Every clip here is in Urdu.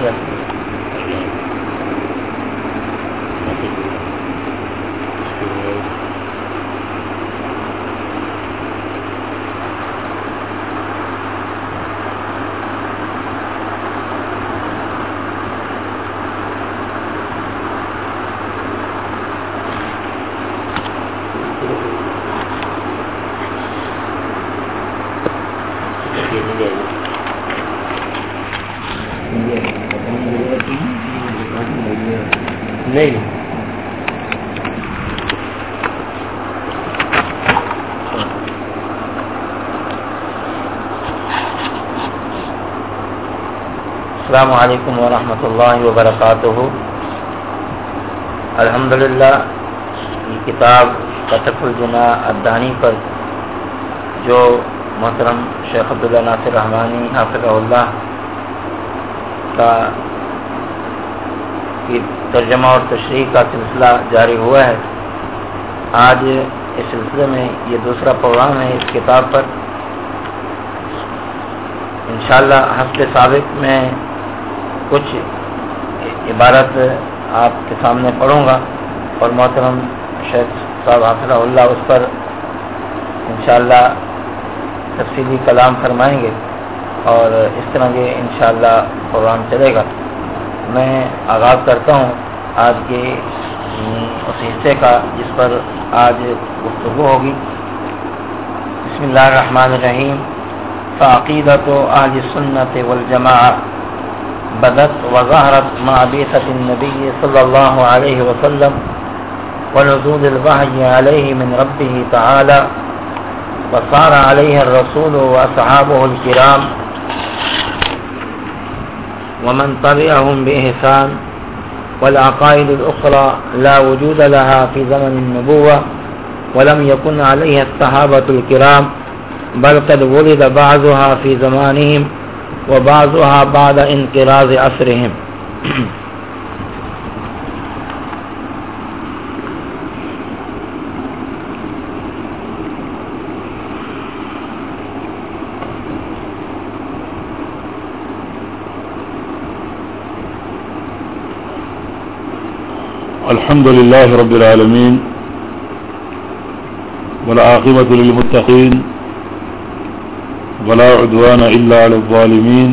نہیں السلام علیکم ورحمۃ اللہ وبرکاتہ. الحمدللہ یہ کتاب کشف الجناح الدانی پر جو محترم شیخ عبداللہ ناصر رحمانی حافظہ اللہ کا ترجمہ اور تشریح کا سلسلہ جاری ہوا ہے. آج اس سلسلے میں یہ دوسرا پروگرام ہے اس کتاب پر. انشاءاللہ ہفتے سابق میں کچھ عبارت آپ کے سامنے پڑھوں گا اور محترم شیخ صاحب حافظہ اللہ اس پر انشاءاللہ تفصیلی کلام فرمائیں گے اور اس طرح یہ انشاءاللہ پروگرام چلے گا. میں آغاز کرتا ہوں آج کے اس حصے کا جس پر آج گفتگو ہوگی. بسم اللہ الرحمن الرحیم. فعقیدۃ اہل السنۃ والجماعہ بدت وظہرت مع بعثۃ النبی صلی اللہ علیہ وسلم ونزول الوحی علیہ من ربہ تعالی وصار علیہ الرسول واصحابہ الکرام ومن تبعهم بإحسان والعقائد الأخرى لا وجود لها في زمن النبوة ولم يكن عليها الصحابة الكرام بل قد ولد بعضها في زمانهم وبعضها بعد انقراض عصرهم. الحمد لله رب العالمين والعاقبة للمتقين ولا عدوان إلا على الظالمين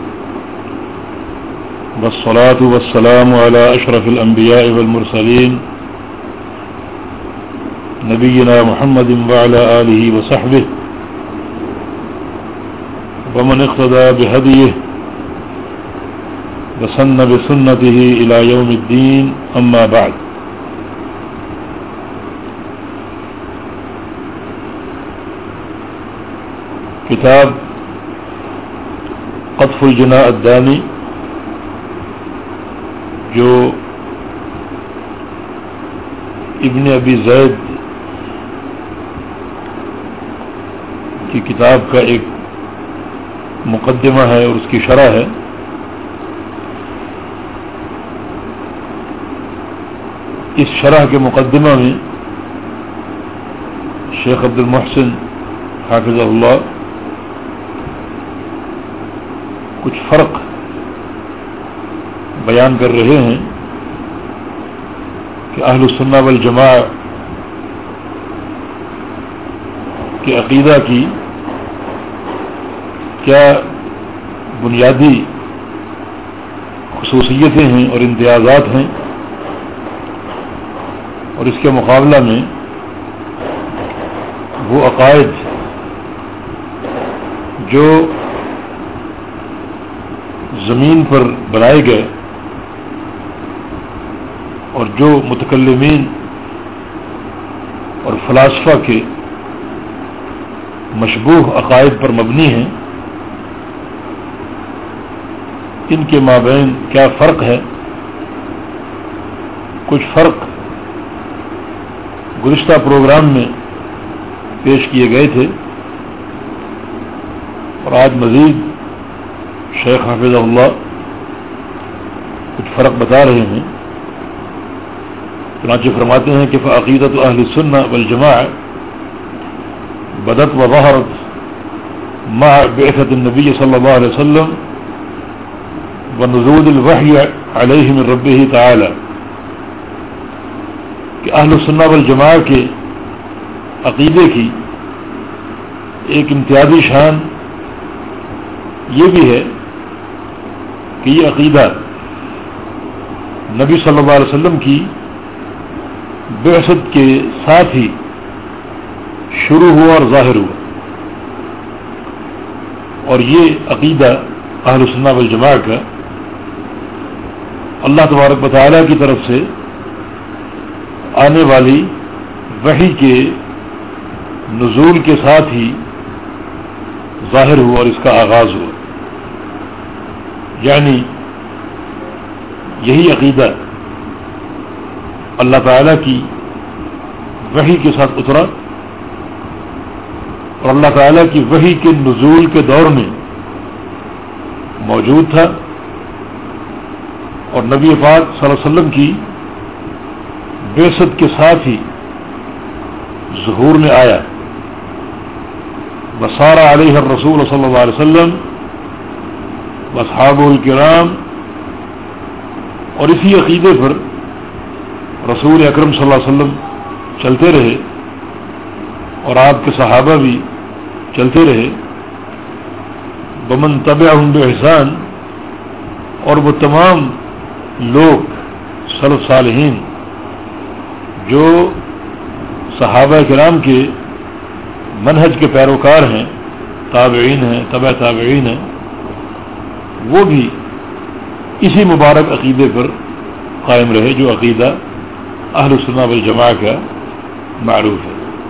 والصلاة والسلام على أشرف الأنبياء والمرسلين نبينا محمد وعلى آله وصحبه ومن اقتدى بهديه وسن بسنته إلى يوم الدين. أما بعد. کتاب قطف الجناح الدانی جو ابن ابی زید کی کتاب کا ایک مقدمہ ہے اور اس کی شرح ہے. اس شرح کے مقدمہ میں شیخ عبد المحسن حافظہ اللہ کچھ فرق بیان کر رہے ہیں کہ اہل السنہ والجماعہ کے عقیدہ کی کیا بنیادی خصوصیتیں ہیں اور امتیازات ہیں اور اس کے مقابلہ میں وہ عقائد جو زمین پر بنائے گئے اور جو متکلمین اور فلاسفہ کے مشبوہ عقائد پر مبنی ہیں ان کے مابین کیا فرق ہے. کچھ فرق گزشتہ پروگرام میں پیش کیے گئے تھے اور آج مزید شیخ حافظ اللہ کچھ فرق بتا رہے ہیں. چنانچہ فرماتے ہیں کہ فعقیدۃ اہل السنہ والجماعہ بدت وظہرت مع بعثۃ النبی صلی اللہ علیہ وسلم ونزول الوحی علیہ من ربہ تعالی کہ اہل السنہ والجماعہ کے عقیدے کی ایک امتیازی شان یہ بھی ہے کہ یہ عقیدہ نبی صلی اللہ علیہ وسلم کی بعثت کے ساتھ ہی شروع ہوا اور ظاہر ہوا، اور یہ عقیدہ اہل سنہ والجماعہ کا اللہ تبارک و تعالیٰ کی طرف سے آنے والی وحی کے نزول کے ساتھ ہی ظاہر ہوا اور اس کا آغاز ہوا، یعنی یہی عقیدہ اللہ تعالیٰ کی وحی کے ساتھ اترا اور اللہ تعالیٰ کی وحی کے نزول کے دور میں موجود تھا، اور نبی پاک صلی اللہ علیہ وسلم کی بعثت کے ساتھ ہی ظہور میں آیا۔ وصار علیہ الرسول صلی اللہ علیہ وسلم واصحابہ الکرام، اور اسی عقیدے پر رسول اکرم صلی اللہ علیہ وسلم چلتے رہے اور آپ کے صحابہ بھی چلتے رہے، بمن تبعہم بإحسان، اور وہ تمام لوگ سلف صالحین جو صحابہ کرام کے منہج کے پیروکار ہیں، تابعین ہیں، تبع تابعین ہیں، وہ بھی اسی مبارک عقیدے پر قائم رہے جو عقیدہ اہل سنہ والجماعہ کا معروف ہے۔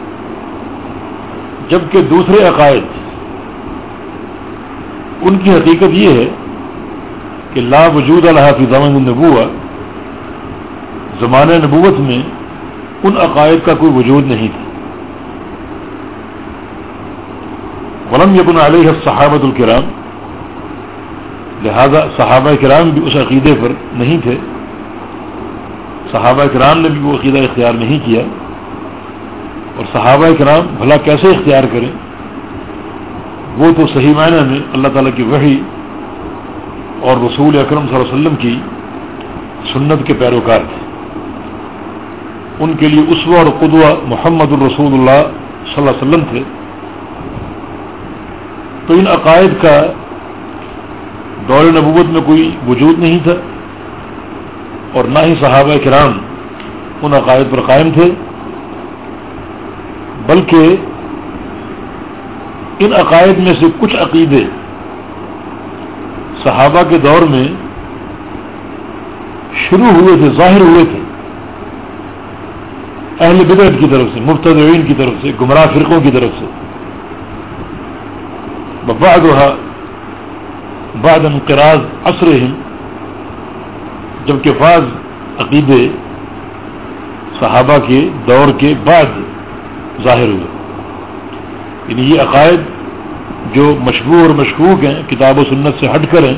جبکہ دوسرے عقائد ان کی حقیقت یہ ہے کہ لا وجود لہا فی زمن النبوہ، زمانہ نبوت میں ان عقائد کا کوئی وجود نہیں تھا۔ ولم یکن علیہ الصحابۃ الکرام، لہذا صحابہ کرام بھی اس عقیدے پر نہیں تھے، صحابہ کرام نے بھی وہ عقیدہ اختیار نہیں کیا، اور صحابہ کرام بھلا کیسے اختیار کریں؟ وہ تو صحیح معنی میں اللہ تعالیٰ کی وحی اور رسول اکرم صلی اللہ علیہ وسلم کی سنت کے پیروکار تھے، ان کے لیے اسوہ اور قدوہ محمد الرسول اللہ صلی اللہ علیہ وسلم تھے۔ تو ان عقائد کا دور نبوت میں کوئی وجود نہیں تھا، اور نہ ہی صحابہ کرام ان عقائد پر قائم تھے، بلکہ ان عقائد میں سے کچھ عقیدے صحابہ کے دور میں شروع ہوئے تھے، ظاہر ہوئے تھے، اہل بدعت کی طرف سے، مبتدعین کی طرف سے، گمراہ فرقوں کی طرف سے، بعد انقراض عصرہم، جبکہ بعض عقیدے صحابہ کے دور کے بعد ظاہر ہوئے، یعنی یہ عقائد جو مشبوہ اور مشکوک ہیں، کتاب و سنت سے ہٹ کر ہیں،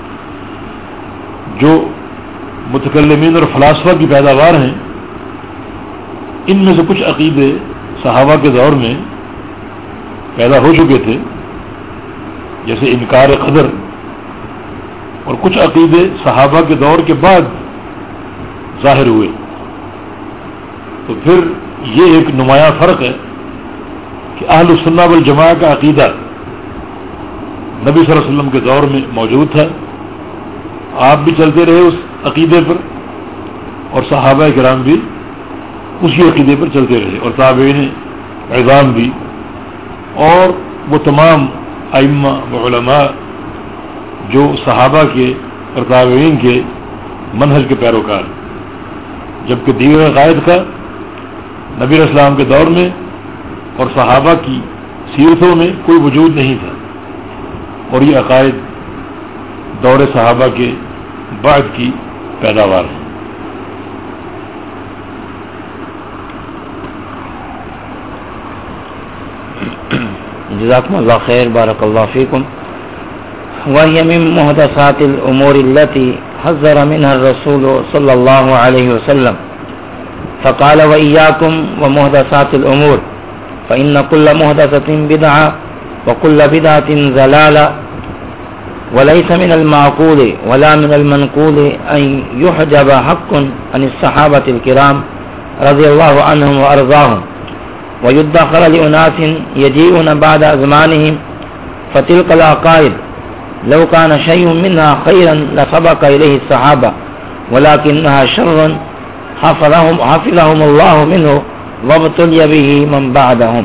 جو متکلمین اور فلاسفہ کی پیداوار ہیں، ان میں سے کچھ عقیدے صحابہ کے دور میں پیدا ہو چکے تھے، جیسے انکار قدر، اور کچھ عقیدے صحابہ کے دور کے بعد ظاہر ہوئے۔ تو پھر یہ ایک نمایاں فرق ہے کہ اہل السنہ والجماعہ کا عقیدہ نبی صلی اللہ علیہ وسلم کے دور میں موجود تھا، آپ بھی چلتے رہے اس عقیدے پر، اور صحابہ کرام بھی اسی عقیدے پر چلتے رہے، اور تابعین عظام بھی، اور وہ تمام ائمہ و علماء جو صحابہ کے اور تابعین کے منہج کے پیروکار۔ جبکہ دیگر عقائد کا نبی علیہ السلام کے دور میں اور صحابہ کی سیرتوں میں کوئی وجود نہیں تھا، اور یہ عقائد دور صحابہ کے بعد کی پیداوار ہے۔ جزاکم اللہ خیر، بارک اللہ فیکم۔ وهي من محدثات الأمور التي حذر منها الرسول صلى الله عليه وسلم فقال وإياكم ومحدثات الأمور فإن كل محدثة بدعة وكل بدعة ضلالة وليس من المعقول ولا من المنقول أن يحجب حق عن الصحابة الكرام رضي الله عنهم وأرضاهم ويدخر لأناس يجيئون بعد أزمانهم، فتلك العقائد لو كان شيء منها خيرا لسبق إليه الصحابة ولكنها شر حفظهم الله منه وابتلي به من بعدهم.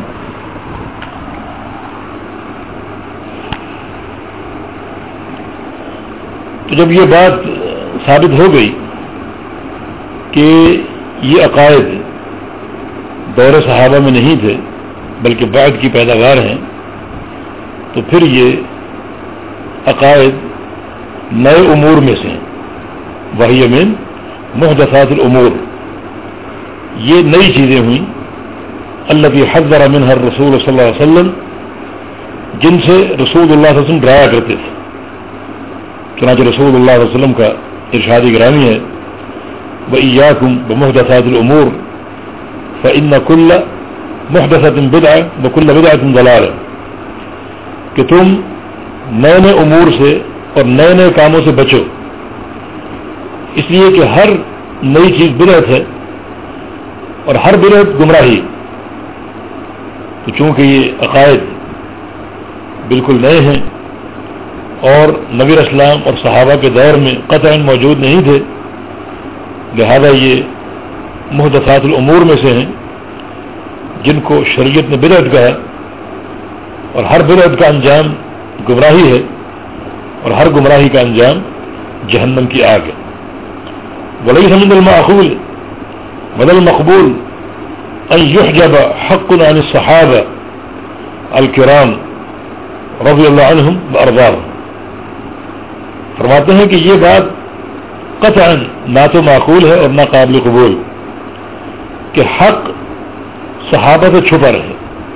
تو جب یہ بات ثابت ہو گئی کہ یہ عقائد دور صحابہ میں نہیں تھے بلکہ بعد کی پیداوار ہیں، تو پھر یہ عقائد نئے امور میں سے ہیں، وہی من محدثات الامور، یہ نئی چیزیں ہوئیں التي حذر منها الرسول صلی اللہ علیہ وسلم، جن سے رسول اللہ صلی اللہ علیہ وسلم ڈرایا کرتے تھے. چنانچہ رسول اللہ صلی اللہ علیہ وسلم کا ارشاد گرامی ہے وَإِيَّاكُمْ بِمُحْدَثَاتِ الْأُمُورِ فَإِنَّ كُلَّ مُحْدَثَةٍ بِدْعَةٍ وَكُلَّ بِدْعَةٍ ضَلَالَةٍ، کہ تم نئے نئے امور سے اور نئے نئے کاموں سے بچو، اس لیے کہ ہر نئی چیز بدعت ہے اور ہر بدعت گمراہی. تو چونکہ یہ عقائد بالکل نئے ہیں اور نبی اسلام اور صحابہ کے دور میں قطعاً موجود نہیں تھے، لہذا یہ محدثات الامور میں سے ہیں جن کو شریعت نے بدعت کہا، اور ہر بدعت کا انجام گمراہی ہے اور ہر گمراہی کا انجام جہنم کی آگ ہے. وَلَيْسَ مِنَ الْمَأْخُولِ وَلَا الْمَقْبُولِ أَنْ يُحْجَبَ حَقٌّ عَنِ الصَّحَابَةِ الْكِرَامِ رضی اللہ عنہم وارضاہم. فرماتے ہیں کہ یہ بات قطعاً نہ تو معقول ہے اور نہ قابل قبول کہ حق صحابہ سے چھپا رہے.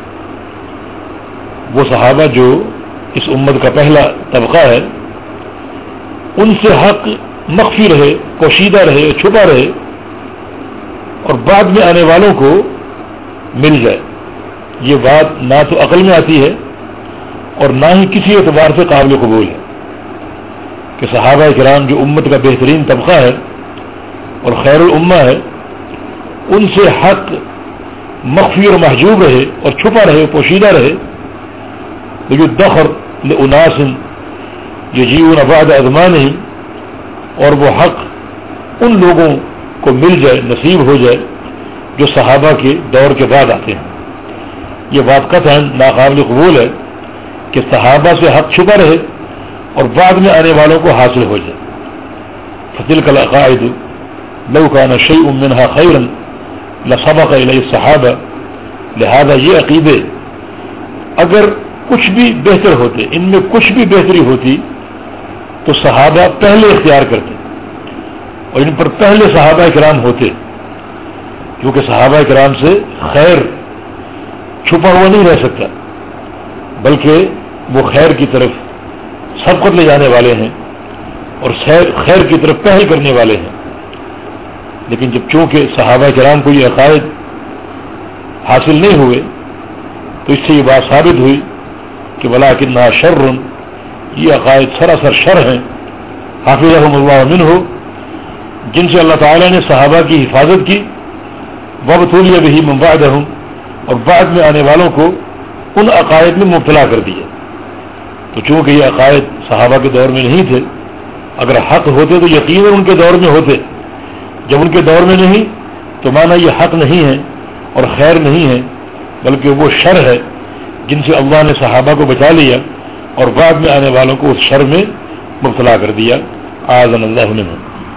وہ صحابہ جو اس امت کا پہلا طبقہ ہے، ان سے حق مخفی رہے، پوشیدہ رہے، چھپا رہے اور بعد میں آنے والوں کو مل جائے. یہ بات نہ تو عقل میں آتی ہے اور نہ ہی کسی اعتبار سے قابل قبول ہے کہ صحابہ کرام جو امت کا بہترین طبقہ ہے اور خیر الامہ ہے، ان سے حق مخفی اور محجوب رہے اور چھپا رہے، پوشیدہ رہے. یدخر لاناس یجیئون بعد ازمانہم، اور وہ حق ان لوگوں کو مل جائے، نصیب ہو جائے جو صحابہ کے دور کے بعد آتے ہیں. یہ بات قطعاً ناقابل قبول ہے کہ صحابہ سے حق چھپا رہے اور بعد میں آنے والوں کو حاصل ہو جائے. فتلک العقائد لو کان شیء منها خیرا لسبق الیہ الصحابہ، لہذا یہ عقیدے اگر کچھ بھی بہتر ہوتے، ان میں کچھ بھی بہتری ہوتی تو صحابہ پہلے اختیار کرتے اور ان پر پہلے صحابہ کرام ہوتے، کیونکہ صحابہ کرام سے خیر چھپا ہوا نہیں رہ سکتا، بلکہ وہ خیر کی طرف سبقت لے جانے والے ہیں اور خیر کی طرف پہل کرنے والے ہیں. لیکن جب چونکہ صحابہ کرام کو یہ عقائد حاصل نہیں ہوئے تو اس سے یہ بات ثابت ہوئی کہ ولکنھا شر، یہ عقائد سراسر شر ہیں. حافظہم اللہ منہ، جن سے اللہ تعالیٰ نے صحابہ کی حفاظت کی. وابتلی بہ من بعدہم، اور بعد میں آنے والوں کو ان عقائد میں مبتلا کر دیا. تو چونکہ یہ عقائد صحابہ کے دور میں نہیں تھے، اگر حق ہوتے تو یقیناً ان کے دور میں ہوتے. جب ان کے دور میں نہیں تو مانا یہ حق نہیں ہے اور خیر نہیں ہے، بلکہ وہ شر ہے جن سے اللہ نے صحابہ کو بچا لیا اور بعد میں آنے والوں کو اس شر میں مبتلا کر دیا. اعاذنا اللہ منہ.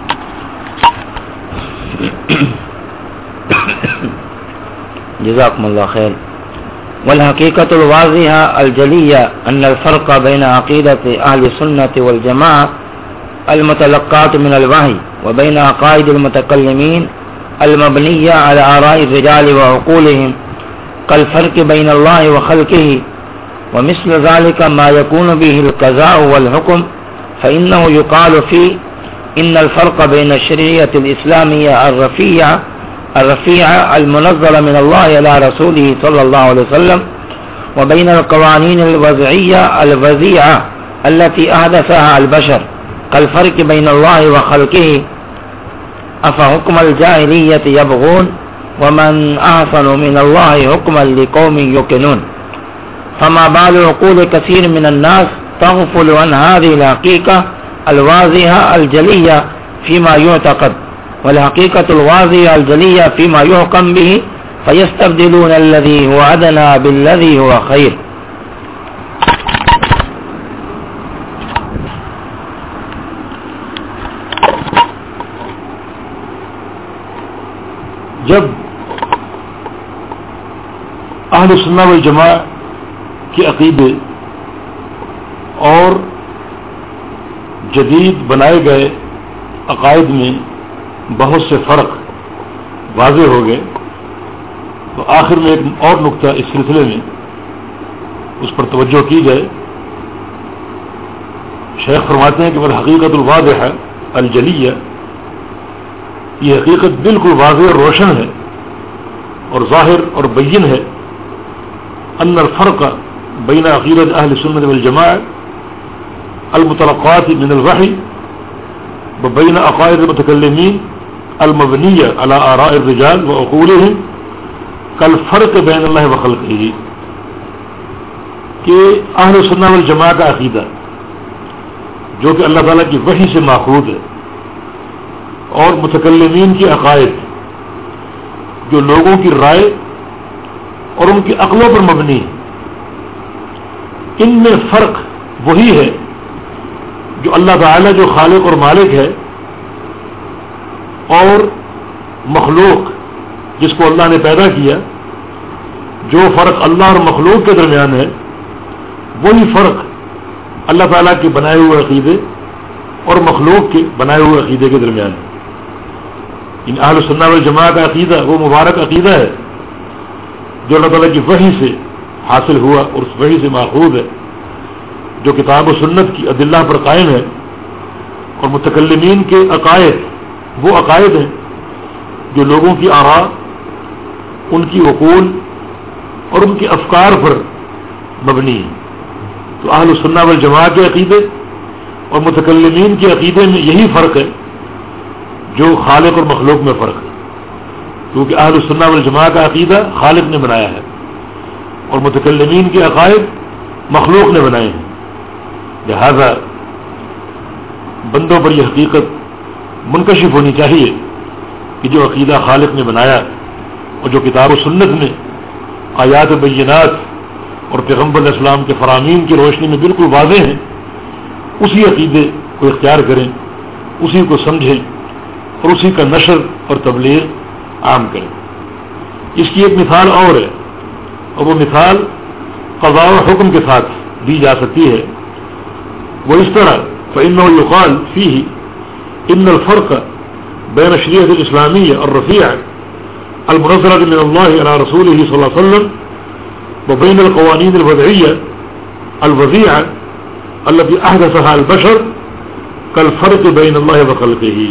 جزاکم اللہ خیر. والحقیقة الواضحة الجلیة أن الفرق بين عقيدة أهل السنة والجماعة المتلقاة من الوحي وبين عقائد المتكلمين المبنية على آراء الرجال وعقولهم كالفرق بين الله وخلقه، ومثل ذلك ما يكون به القضاء والحكم، فإنه يقال فيه إن الفرق بين الشريعة الإسلامية الرفيعة المنزلة من الله على رسوله صلى الله عليه وسلم وبين القوانين الوضعية الوزيعة التي أحدثها البشر كالفرق بين الله وخلقه أفحكم الجاهلية يبغون ومن أحسن من الله حكما لقوم يوقنون. فما بال عقول كثير من الناس تغفل عن هذه الحقيقة الواضحة الجلية فيما يعتقد والحقيقة الواضحة الجلية فيما يحكم به فيستبدلون الذي هو أدنى بالذي هو خير. جب اہل سنہ والجماع کے عقیدے اور جدید بنائے گئے عقائد میں بہت سے فرق واضح ہو گئے تو آخر میں ایک اور نقطہ اس سلسلے میں اس پر توجہ کی جائے. شیخ فرماتے ہیں کہ وہ حقیقت الواضحہ الجلیہ، یہ حقیقت بالکل واضح اور روشن ہے اور ظاہر اور بین ہے. ان الفرق بین عقیدت اہل سنت والجماع المتلقات من الوحی وبین عقائد المتکلمین المبنیہ علی آراء الرجال وعقولہم کالفرق بین اللہ وخلقہ، کہ اہل سنت والجماع کا عقیدہ جو کہ اللہ تعالیٰ کی وحی سے ماخوذ ہے اور متکلمین کے عقائد جو لوگوں کی رائے اور ان کی عقلوں پر مبنی ہے، ان میں فرق وہی ہے جو اللہ تعالیٰ جو خالق اور مالک ہے اور مخلوق جس کو اللہ نے پیدا کیا، جو فرق اللہ اور مخلوق کے درمیان ہے وہی فرق اللہ تعالیٰ کے بنائے ہوئے عقیدے اور مخلوق کے بنائے ہوئے عقیدے کے درمیان ہے. ان اہل سنہ والجماع کا عقیدہ وہ مبارک عقیدہ ہے جو اللہ تعالیٰ کی وحی سے حاصل ہوا اور اس وحی سے ماخوذ ہے، جو کتاب و سنت کی ادلہ پر قائم ہے. اور متکلمین کے عقائد وہ عقائد ہیں جو لوگوں کی آراء، ان کی عقول اور ان کے افکار پر مبنی ہیں. تو اہل سنہ والجماع کے عقیدے اور متکلمین کے عقیدے میں یہی فرق ہے جو خالق اور مخلوق میں فرق ہے، کیونکہ اہل سنہ والجماع کا عقیدہ خالق نے بنایا ہے اور متکلمین کے عقائد مخلوق نے بنائے ہیں. لہذا بندوں پر یہ حقیقت منکشف ہونی چاہیے کہ جو عقیدہ خالق نے بنایا اور جو کتاب و سنت میں آیات و بینات اور پیغمبر علیہ السلام کے فرامین کی روشنی میں بالکل واضح ہیں، اسی عقیدے کو اختیار کریں، اسی کو سمجھیں اور اسی کا نشر اور تبلیغ عام کریں. اس کی ایک مثال اور ہے، اور وہ مثال قضاء و حکم کے ساتھ دی جا سکتی ہے. وہ اس طرح فإنه يقال فيه إن الفرق بين الشريعة الإسلامية الرفيعة المنزلة من الله على رسوله صلى الله عليه وسلم وبين القوانين الوضعية الوضيعة التي أحدثها البشر كالفرق بين الله وخلقه،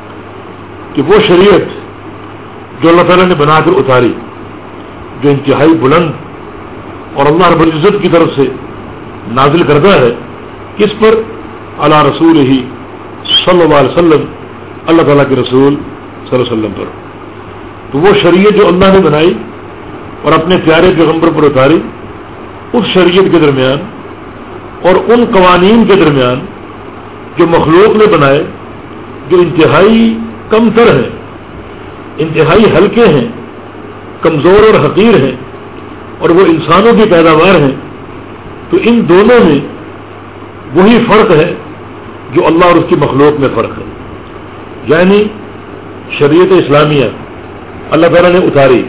کہ وہ شریعت جو اللہ تعالیٰ نے بنا کر اتاری، جو انتہائی بلند اور اللہ رب العزت کی طرف سے نازل کردہ ہے، کس پر؟ علی رسول ہی صلی اللہ علیہ وسلم، اللہ تعالیٰ کے رسول صلی اللہ علیہ وسلم پر. تو وہ شریعت جو اللہ نے بنائی اور اپنے پیارے پیغمبر پر اتاری، اس شریعت کے درمیان اور ان قوانین کے درمیان جو مخلوق نے بنائے، جو انتہائی کم تر ہیں، انتہائی ہلکے ہیں، کمزور اور حقیر ہیں اور وہ انسانوں کی پیداوار ہیں، تو ان دونوں میں وہی فرق ہے جو اللہ اور اس کی مخلوق میں فرق ہے. یعنی شریعت اسلامیہ اللہ تعالیٰ نے اتاری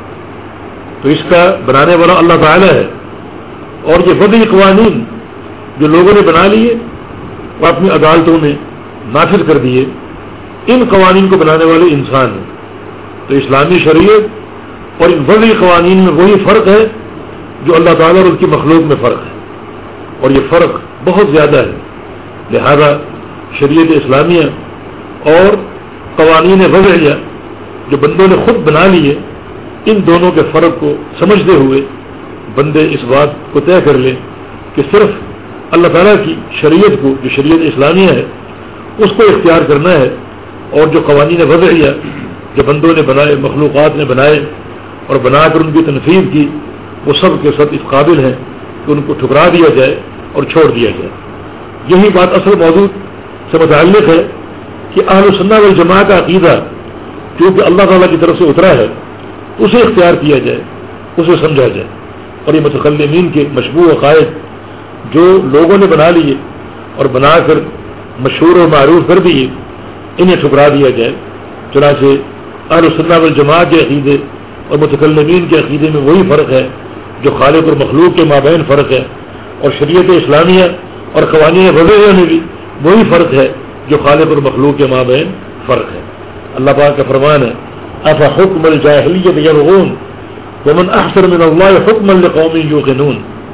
تو اس کا بنانے والا اللہ تعالیٰ ہے، اور یہ وضعی قوانین جو لوگوں نے بنا لیے اور اپنی عدالتوں میں نافذ کر دیے، ان قوانین کو بنانے والے انسان ہیں. تو اسلامی شریعت اور ان وضعی قوانین میں وہی فرق ہے جو اللہ تعالیٰ اور اس کی مخلوق میں فرق ہے، اور یہ فرق بہت زیادہ ہے. لہذا شریعت اسلامیہ اور قوانین وضعیہ جو بندوں نے خود بنا لیے، ان دونوں کے فرق کو سمجھتے ہوئے بندے اس بات کو طے کر لیں کہ صرف اللہ تعالیٰ کی شریعت کو، جو شریعت اسلامیہ ہے، اس کو اختیار کرنا ہے، اور جو قوانین وضعیہ جو بندوں نے بنائے، مخلوقات نے بنائے اور بنا کر ان کی تنفیذ کی، وہ سب کے سب اس قابل ہیں کہ ان کو ٹھکرا دیا جائے اور چھوڑ دیا جائے۔ یہی بات اصل موضوع سے متعلق ہے کہ اہل سنہ والجماعہ کا عقیدہ کیونکہ اللہ تعالیٰ کی طرف سے اترا ہے، اسے اختیار کیا جائے، اسے سمجھا جائے، اور یہ متکلمین کے مشبوہ عقائد جو لوگوں نے بنا لیے اور بنا کر مشہور و معروف کر دیے، انہیں ٹھکرا دیا جائے۔ چنانچہ اہل سنہ والجماعہ کے عقیدے اور متکلمین کے عقیدے میں وہی فرق ہے جو خالق اور مخلوق کے مابین فرق ہے، اور شریعت اسلامیہ اور قوانین وضعیہ میں بھی وہی فرق ہے جو خالق اور مخلوق کے مابین فرق ہے۔ اللہ پاک کا فرمان ہے افحکم الجاہلیۃ یبغون ومن احسن من اللہ حکما لقوم یوقنون۔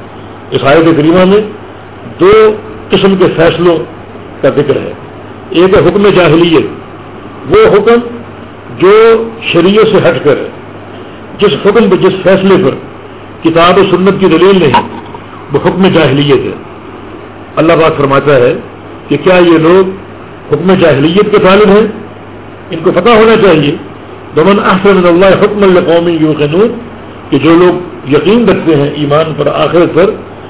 اس آیت کریمہ میں دو قسم کے فیصلوں کا ذکر ہے۔ ایک ہے حکم جاہلیت، وہ حکم جو شریعت سے ہٹ کر ہے، جس حکم پر، جس فیصلے پر کتاب و سنت کی دلیل نہیں، وہ حکم جاہلیت ہے۔ اللہ پاک فرماتا ہے کہ کیا یہ لوگ حکم جاہلیت کے طالب ہیں؟ ان کو پتہ ہونا چاہیے ومن احسن من اللہ حکما لقوم یوقنون، کہ جو لوگ یقین رکھتے ہیں ایمان پر، آخرت پر،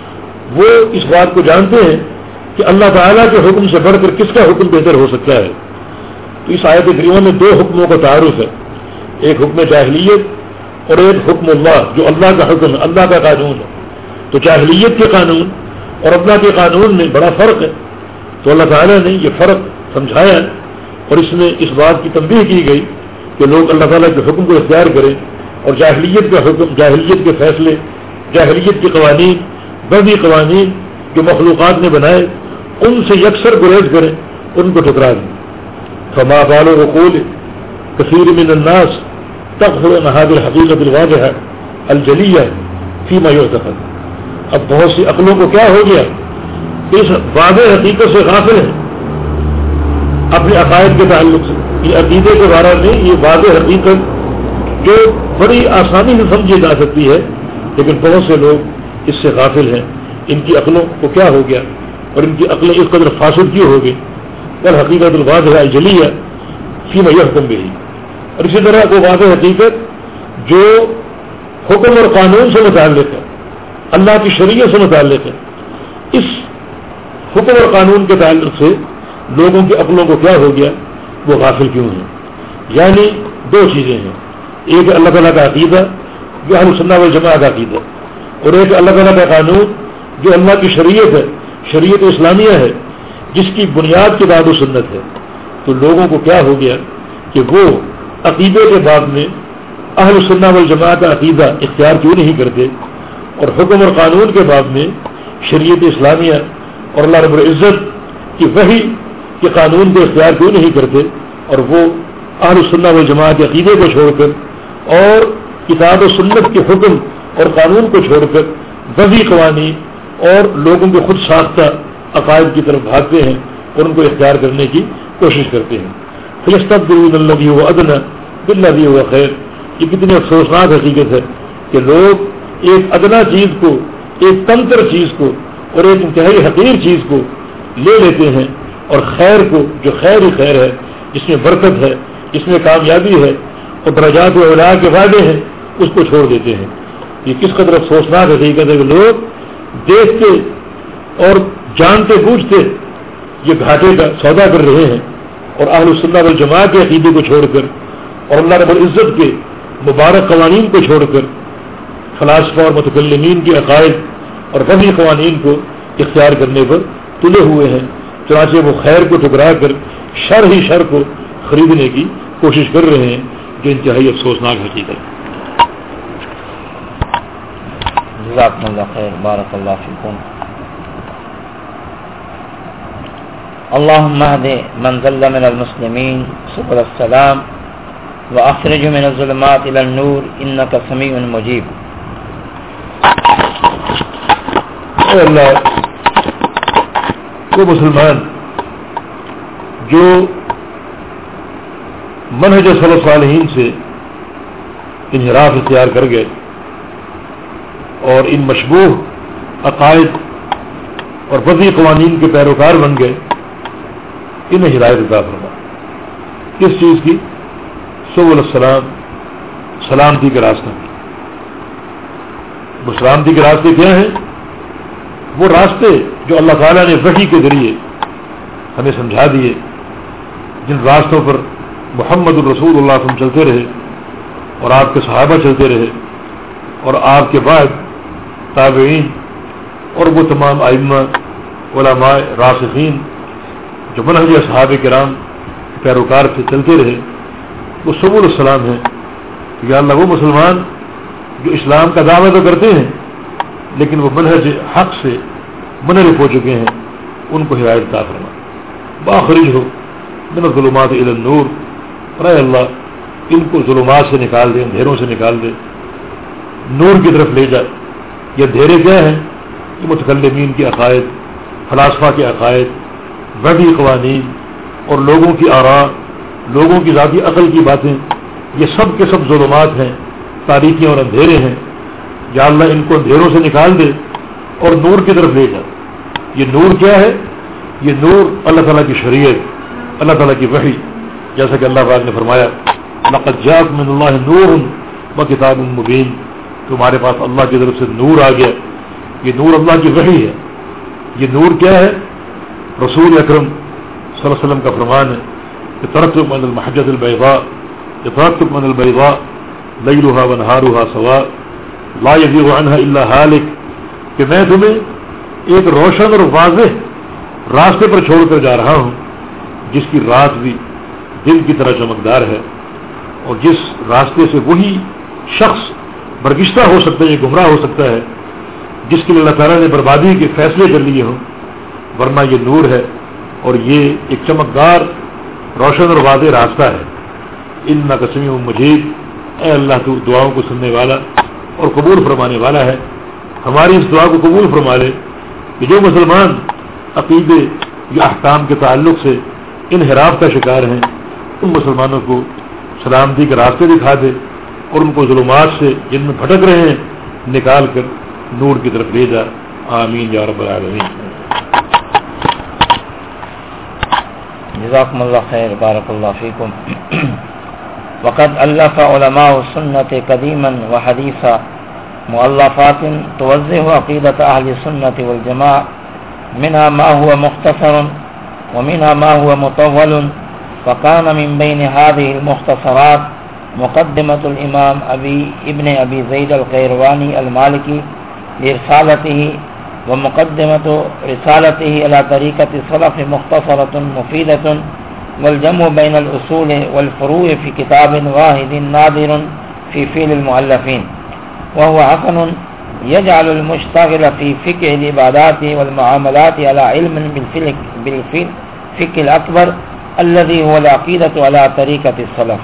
وہ اس بات کو جانتے ہیں کہ اللہ تعالیٰ کے حکم سے بڑھ کر کس کا حکم بہتر ہو سکتا ہے۔ تو اس آیت کریمہ میں دو حکموں کا تعارف ہے، ایک حکم جاہلیت اور ایک حکم اللہ، جو اللہ کا حکم ہے، اللہ کا قانون ہے۔ تو جاہلیت کے قانون اور اللہ کے قانون میں بڑا فرق ہے، تو اللہ تعالیٰ نے یہ فرق سمجھایا، اور اس میں اس بات کی تنبیہ کی گئی کہ لوگ اللہ تعالیٰ کے حکم کو اختیار کریں، اور جاہلیت کا حکم، جاہلیت کے فیصلے، جاہلیت کے قوانین، بدی قوانین جو مخلوقات نے بنائے، ان سے یکسر گریز کریں، ان کو ٹھکرا دیں۔ فما بال عقول کثیر من الناس تغفل عن هذه الحقیقت الواضحة الجلیہ فیما یعتقد۔ اب بہت سی عقلوں کو کیا ہو گیا، اس واضح حقیقت سے غافل ہیں اپنے عقائد کے تعلق سے۔ یہ عقیدے کے بارے میں یہ واضح حقیقت جو بڑی آسانی سے سمجھی جا سکتی ہے، لیکن بہت سے لوگ اس سے غافل ہیں۔ ان کی عقلوں کو کیا ہو گیا، اور ان کی عقلیں اس قدر فاسد کیوں ہو گئی؟ والحقیقت الواضحہ الجلیہ فیما یحکم بہ۔ اور اسی طرح وہ واضح حقیقت جو حکم اور قانون سے متعلق ہے، اللہ کی شریعت سے متعلق ہے، اس حکم اور قانون کے تعلق سے لوگوں کی عقلوں کو کیا ہو گیا، وہ غافل کیوں ہیں؟ یعنی دو چیزیں ہیں، ایک اللہ تعالیٰ کا عقیدہ جو اہل سنہ والجماعہ کا عقیدہ، اور ایک اللہ تعالیٰ کا قانون جو اللہ کی شریعت ہے، شریعت اسلامیہ ہے، جس کی بنیاد کتاب و سنت ہے۔ تو لوگوں کو کیا ہو گیا کہ وہ عقیدے کے باب میں اہل سنہ والجماعہ کا عقیدہ اختیار کیوں نہیں کرتے، اور حکم اور قانون کے باب میں شریعت اسلامیہ اور اللہ رب العزت کی وحی کے قانون کو اختیار کیوں نہیں کرتے، اور وہ اہل سنہ والجماعہ کے عقیدے کو چھوڑ کر اور کتاب و سنت کے حکم اور قانون کو چھوڑ کر وحی قوانین اور لوگوں کے خود ساختہ عقائد کی طرف بھاگتے ہیں اور ان کو اختیار کرنے کی کوشش کرتے ہیں۔ فَيَسْتَبْدِلُونَ الَّذِي هُوَ أَدْنَىٰ بِالَّذِي هُوَ خَيْرٌ۔ یہ کتنی افسوسناک حقیقت ہے کہ لوگ ایک ادنا چیز کو، ایک کمتر چیز کو اور ایک انتہائی حقیر چیز کو لے لیتے ہیں، اور خیر کو، جو خیر ہی خیر ہے، جس میں برکت ہے، جس میں کامیابی ہے اور درجات و اعلیٰ کے وعدے ہیں، اس کو چھوڑ دیتے ہیں۔ یہ کس قدر افسوسناک حقیقت ہے کہ لوگ دیکھتے اور جانتے بوجھتے یہ گھاٹے کا سودا کر رہے ہیں، اور اہل سنہ والجماعہ کے عقیدے کو چھوڑ کر اور اللہ رب العزت کے مبارک قوانین کو چھوڑ کر فلاسفہ اور متکلمین کے عقائد اور وحی قوانین کو اختیار کرنے پر تلے ہوئے ہیں۔ چنانچہ وہ خیر کو ٹھکرا کر شر ہی شر کو خریدنے کی کوشش کر رہے ہیں، جو انتہائی افسوسناک حقیقت ہے۔ جزاکم اللہ خیر، بارک اللہ فیکم۔ اللهم اهد من ضل من المسلمين سبل السلام واخرج من الظلمات الى النور انك سميع مجيب۔ اے اللہ، وہ مسلمان جو منہج سلف صالحین سے انحراف اختیار کر گئے اور ان مشبوہ عقائد اور بدی قوانین کے پیروکار بن گئے، انہیں ہدایت عطا فرما۔ کس چیز کی؟ سبل السلام، سلامتی کے راستہ۔ وہ سلامتی کے راستے کیا ہیں؟ وہ راستے جو اللہ تعالیٰ نے وحی کے ذریعے ہمیں سمجھا دیے، جن راستوں پر محمد الرسول اللہ صلی اللہ علیہ وسلم چلتے رہے اور آپ کے صحابہ چلتے رہے، اور آپ کے بعد تابعین اور وہ تمام ائمہ علماء راسخین جو منہج اصحاب کرام پیروکار سے چلتے رہے، وہ سبل السلام ہیں۔ یا اللہ، وہ مسلمان جو اسلام کا دعویٰ تو کرتے ہیں لیکن وہ منہج حق سے منحرف ہو چکے ہیں، ان کو ہدایت عطا فرما۔ باخرج ہو من الظلمات الی النور، اے اللہ ان کو ظلمات سے نکال دے، اندھیروں سے نکال دے، نور کی طرف لے جائے۔ یہ اندھیرے کیا ہیں؟ یہ متکلمین کے عقائد، فلاسفہ کے عقائد، وحی قوانین اور لوگوں کی آراء، لوگوں کی ذاتی عقل کی باتیں، یہ سب کے سب ظلمات ہیں، تاریکیاں اور اندھیرے ہیں۔ یا اللہ ان کو اندھیروں سے نکال دے اور نور کی طرف لے جا۔ یہ نور کیا ہے؟ یہ نور اللہ تعالیٰ کی شریعت، اللہ تعالیٰ کی وحی، جیسا کہ اللہ پاک نے فرمایا لقد جاءکم من اللہ نور وکتاب مبین، تمہارے پاس اللہ کی طرف سے نور آ گیا۔ یہ نور اللہ کی وحی ہے۔ یہ نور کیا ہے؟ رسول اکرم صلی اللہ علیہ وسلم کا فرمان ہے کہ ترکتکم علی المحجۃ البیضاء، ترکتکم علی البیضاء لیلھا ونہارھا سواء لا یزیغ عنھا الا ہالک، کہ میں تمہیں ایک روشن اور واضح راستے پر چھوڑ کر جا رہا ہوں جس کی رات بھی دن کی طرح چمکدار ہے، اور جس راستے سے وہی شخص برگشتہ ہو سکتا ہے، یہ گمراہ ہو سکتا ہے جس کے لیے اللہ تعالیٰ نے بربادی کے فیصلے کر لیے ہوں، ورنہ یہ نور ہے اور یہ ایک چمکدار روشن اور واضح راستہ ہے۔ انک سمیع مجیب، اے اللہ تو دعاؤں کو سننے والا اور قبول فرمانے والا ہے۔ ہماری اس دعا کو قبول فرما لے کہ جو مسلمان عقیدے یا احکام کے تعلق سے انحراف کا شکار ہیں، ان مسلمانوں کو سلامتی کے راستے دکھا دے اور ان کو ظلمات سے جن میں بھٹک رہے ہیں نکال کر نور کی طرف لے جا۔ آمین یا رب العالمین۔ جزاکم اللہ خیر، بارک اللہ فیکم۔ وقد الف علماء السنة قدیما وحدیثا مؤلفات توضح عقیدة اہل السنة والجماعة، منها ما هو مختصر ومنها ما هو مطول، وكان من بين هذه المختصرات مقدمة الإمام ابن أبي زيد القيرواني المالكي لرسالته، ومقدمة رسالته على طريقة السلف مختصرة مفيدة، والجمع بين الأصول والفروع في كتاب واحد نادر في فعل المؤلفين، وهو حسن يجعل المشتغل في فقه العبادات والمعاملات على علم بالفقه الأكبر الذي هو العقيدة على طريقة السلف۔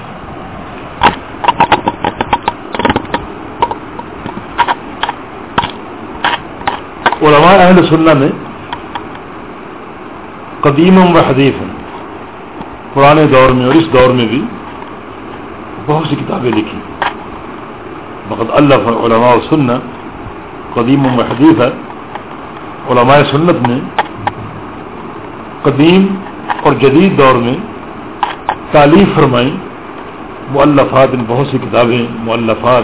علماء اہل سنہ نے قدیم و حدیث، پرانے دور میں اور اس دور میں بھی بہت سی کتابیں لکھی۔ وقد الف علماء السنہ قدیم و حدیث، علماء سنت نے قدیم اور جدید دور میں تالیف فرمائی، مؤلفات، بہت سی کتابیں مؤلفات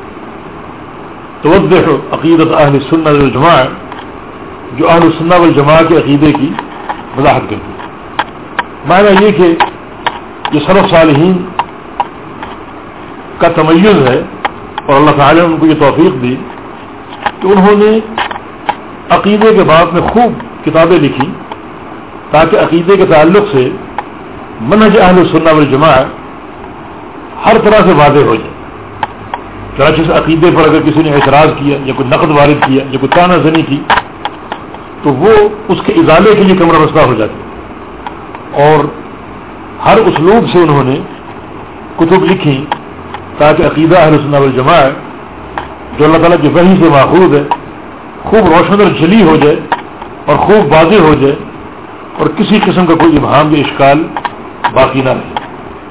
توضح عقیدت اہل السنہ والجماعہ، جو اہل السنہ والجماعہ کے عقیدے کی وضاحت کرتی ہے۔ معنی یہ کہ یہ سلف صالحین کا تمیز ہے اور اللہ تعالیٰ نے ان کو یہ توفیق دی کہ انہوں نے عقیدے کے باب میں خوب کتابیں لکھی تاکہ عقیدے کے تعلق سے منہج اہل السنہ والجماعہ ہر طرح سے واضح ہو جائے۔ چنانچہ اس عقیدے پر اگر کسی نے اعتراض کیا یا کوئی نقد وارد کیا یا کوئی طعنہ زنی کی تو وہ اس کے ازالے کے لیے کمرہ بستہ ہو جاتی، اور ہر اسلوب سے انہوں نے کتب لکھی تاکہ عقیدہ اہل سنہ والجماعہ جو اللہ تعالیٰ کی وحی سے ماخوذ ہے خوب روشن اور جلی ہو جائے اور خوب واضح ہو جائے، اور کسی قسم کا کوئی ابہام یا اشکال باقی نہ رہے۔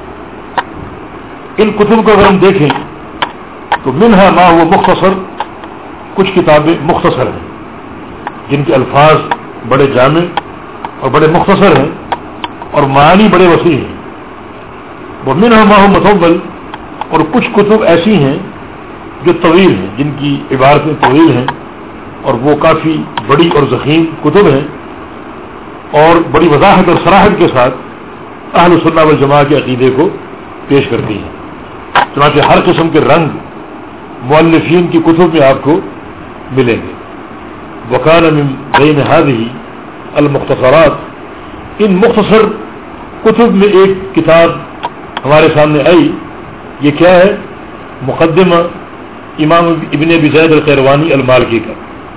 ان کتب کو اگر ہم دیکھیں تو منہا ما وہ مختصر، کچھ کتابیں مختصر ہیں جن کے الفاظ بڑے جامع اور بڑے مختصر ہیں اور معنی بڑے وسیع ہیں. وہ منہا ما هو مطول، اور کچھ کتب ایسی ہیں جو طویل ہیں، جن کی عبارتیں طویل ہیں اور وہ کافی بڑی اور ضخیم کتب ہیں اور بڑی وضاحت اور صراحت کے ساتھ اہل سنہ والجماعہ کے عقیدے کو پیش کرتی ہیں. چنانچہ ہر قسم کے رنگ مؤلفین کی کتب میں آپ کو ملیں گے. وکان من بین هذه المختصرات، ان مختصر کتب میں ایک کتاب ہمارے سامنے آئی. یہ کیا ہے؟ مقدمہ امام ابن ابی زید القیروانی المالکی کا.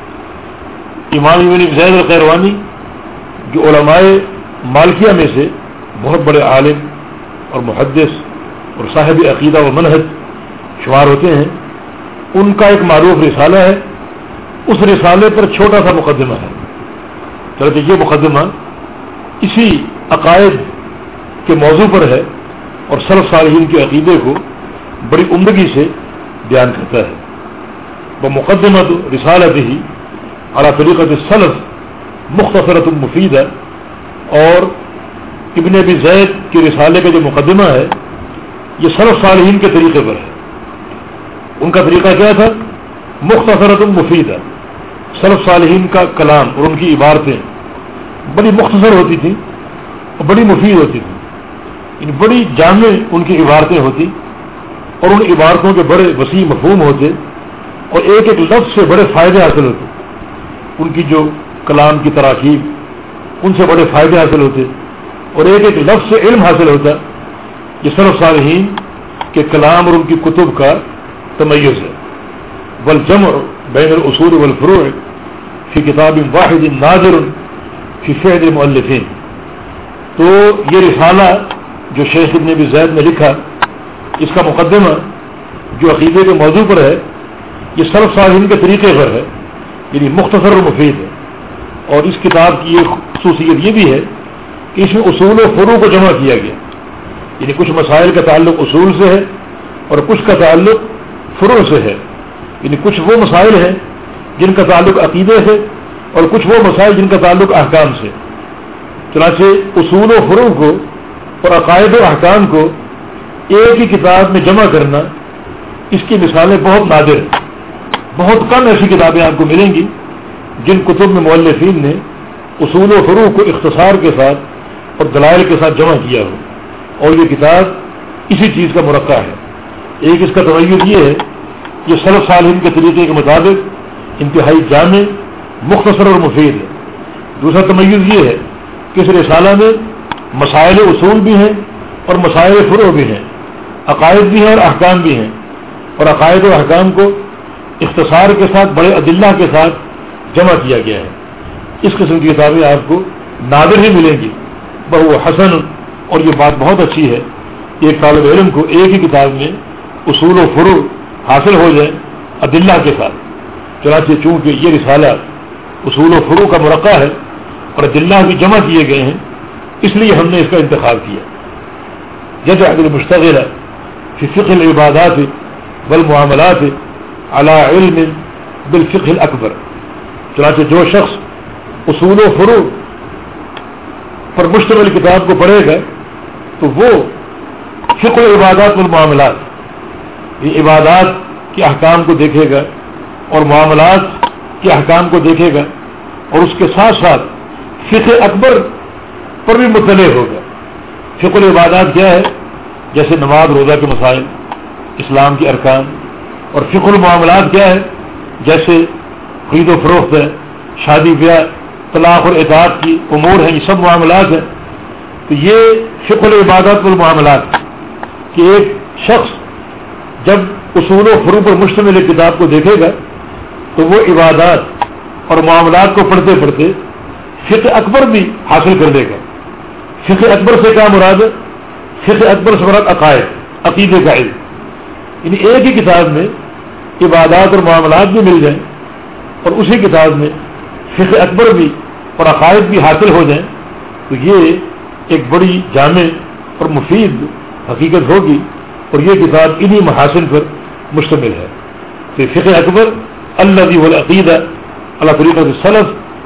امام ابن ابی زید القیروانی جو علماء مالکیہ میں سے بہت بڑے عالم اور محدث اور صاحب عقیدہ و منہج شمار ہوتے ہیں، ان کا ایک معروف رسالہ ہے. اس رسالے پر چھوٹا سا مقدمہ ہے. چلتے یہ مقدمہ اسی عقائد کے موضوع پر ہے اور سلف صالحین کے عقیدے کو بڑی عمدگی سے بیان کرتا ہے. وہ مقدمہ رسالتہ علی طریقۃ السلف مختصرۃ مفیدہ، اور ابن ابی زید کے رسالے کا جو مقدمہ ہے یہ سلف صالحین کے طریقے پر ہے. ان کا طریقہ کیا تھا؟ مختصرۃ مفیدہ. سلف صالحین کا کلام اور ان کی عبارتیں بڑی مختصر ہوتی تھیں اور بڑی مفید ہوتی تھیں. بڑی جامع ان کی عبارتیں ہوتی اور ان عبارتوں کے بڑے وسیع مفہوم ہوتے اور ایک ایک لفظ سے بڑے فائدے حاصل ہوتے. ان کی جو کلام کی تراکیب، ان سے بڑے فائدے حاصل ہوتے اور ایک ایک لفظ سے علم حاصل ہوتا. یہ سلف صالحین کے کلام اور ان کی کتب کا تمیز ہے. والجمع بین الاصول والفروع فی کتاب واحد نادر فی فعل المؤلفین. تو یہ رسالہ جو شیخ ابن ابی زید نے لکھا، اس کا مقدمہ جو عقیدے کے موضوع پر ہے یہ سلف صالحین کے طریقے پر ہے، یعنی مختصر و مفید ہے. اور اس کتاب کی ایک خصوصیت یہ بھی ہے کہ اس میں اصول و فروع کو جمع کیا گیا. یعنی کچھ مسائل کا تعلق اصول سے ہے اور کچھ کا تعلق فروع سے ہے. یعنی کچھ وہ مسائل ہیں جن کا تعلق عقیدے سے اور کچھ وہ مسائل جن کا تعلق احکام سے. چنانچہ اصول و فروع کو اور عقائد و احکام کو ایک ہی کتاب میں جمع کرنا، اس کی مثالیں بہت نادر ہیں. بہت کم ایسی کتابیں آپ کو ملیں گی جن کتب میں مؤلفین نے اصول و فروع کو اختصار کے ساتھ اور دلائل کے ساتھ جمع کیا ہو. اور یہ کتاب اسی چیز کا مرقع ہے. ایک اس کا تمیز یہ ہے یہ سلف صالحین کے طریقے کے مطابق انتہائی جامع، مختصر اور مفید ہے. دوسرا تمیز یہ ہے کہ اس رسالہ میں مسائل اصول بھی ہیں اور مسائل فروع بھی ہیں، عقائد بھی ہیں اور احکام بھی ہیں. اور عقائد و احکام کو اختصار کے ساتھ بڑے ادلہ کے ساتھ جمع کیا گیا ہے. اس قسم کی کتابیں آپ کو نادر ہی ملیں گی. بہو حسن، اور یہ بات بہت اچھی ہے کہ ایک طالب علم کو ایک ہی کتاب میں اصول و فروع حاصل ہو جائے ادلہ کے ساتھ. چنانچہ چونکہ یہ رسالہ اصول و فروع کا مرقع ہے اور ادلہ بھی جمع کیے گئے ہیں، اس لیے ہم نے اس کا انتخاب کیا. یجعل المشتغل فی فقہ العبادات والمعاملات علی علم بالفقہ الاکبر. چنانچہ جو شخص اصول و فروع پر مشتمل کتاب کو پڑھے گا تو وہ فقہ العبادات والمعاملات، یہ عبادات کے احکام کو دیکھے گا اور معاملات کے احکام کو دیکھے گا اور اس کے ساتھ ساتھ فقہ اکبر پر بھی مطلع ہوگا. فقہ العبادات کیا ہے؟ جیسے نماز، روزہ کے مسائل، اسلام کے ارکان. اور فقہ المعاملات کیا ہے؟ جیسے خرید و فروخت ہے، شادی بیاہ، طلاق اور اطاعت کی امور ہیں، یہ سب معاملات ہیں. تو یہ فقہ العبادات والمعاملات کہ ایک شخص جب اصول و فروع پر مشتمل ایک کتاب کو دیکھے گا تو وہ عبادات اور معاملات کو پڑھتے پڑھتے فقہ اکبر بھی حاصل کر لے گا. فقہ اکبر سے کیا مراد ہے؟ فقہ اکبر سے مراد عقائد، عقیدے کا علم. یعنی ایک ہی کتاب میں عبادات اور معاملات بھی مل جائیں اور اسی کتاب میں فقہ اکبر بھی اور عقائد بھی حاصل ہو جائیں تو یہ ایک بڑی جامع اور مفید حقیقت ہوگی. اور یہ کتاب انہی محاسن پر مشتمل ہے. تو فقہ اکبر الذی هو العقیدہ علی طریقۃ السلف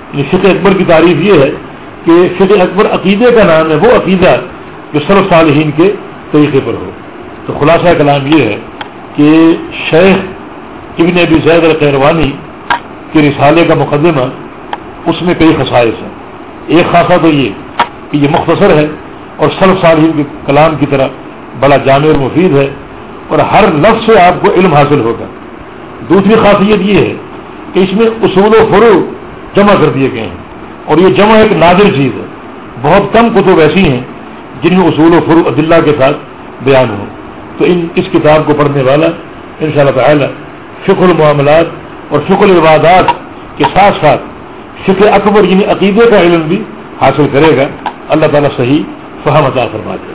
فقہ اکبر کی تعریف یہ ہے کہ فقہ اکبر عقیدے کا نام ہے، وہ عقیدہ جو سلف صالحین کے طریقے پر ہو۔ تو خلاصہ کلام یہ ہے کہ شیخ ابن ابی زید القیروانی کے رسالے کا مقدمہ، اس میں کئی خصائص ہیں۔ ایک خاصہ تو یہ کہ یہ مختصر ہے اور سلف صالحین کے کلام کی طرح بڑا جامع اور مفید ہے، اور ہر لفظ سے آپ کو علم حاصل ہوگا۔ دوسری خاصیت یہ ہے کہ اس میں اصول و فروع جمع کر دیے گئے ہیں، اور یہ جمع ایک نادر چیز ہے۔ بہت کم کتب ایسی ہیں جن میں اصول و فروع ادلہ کے ساتھ بیان ہو۔ تو اس کتاب کو پڑھنے والا انشاءاللہ تعالی فقہ المعاملات اور فقہ العبادات کے ساتھ ساتھ فقہ اکبر یعنی عقیدے کا علم بھی حاصل کرے گا۔ اللہ تعالیٰ صحیح فہم عطا فرمائے۔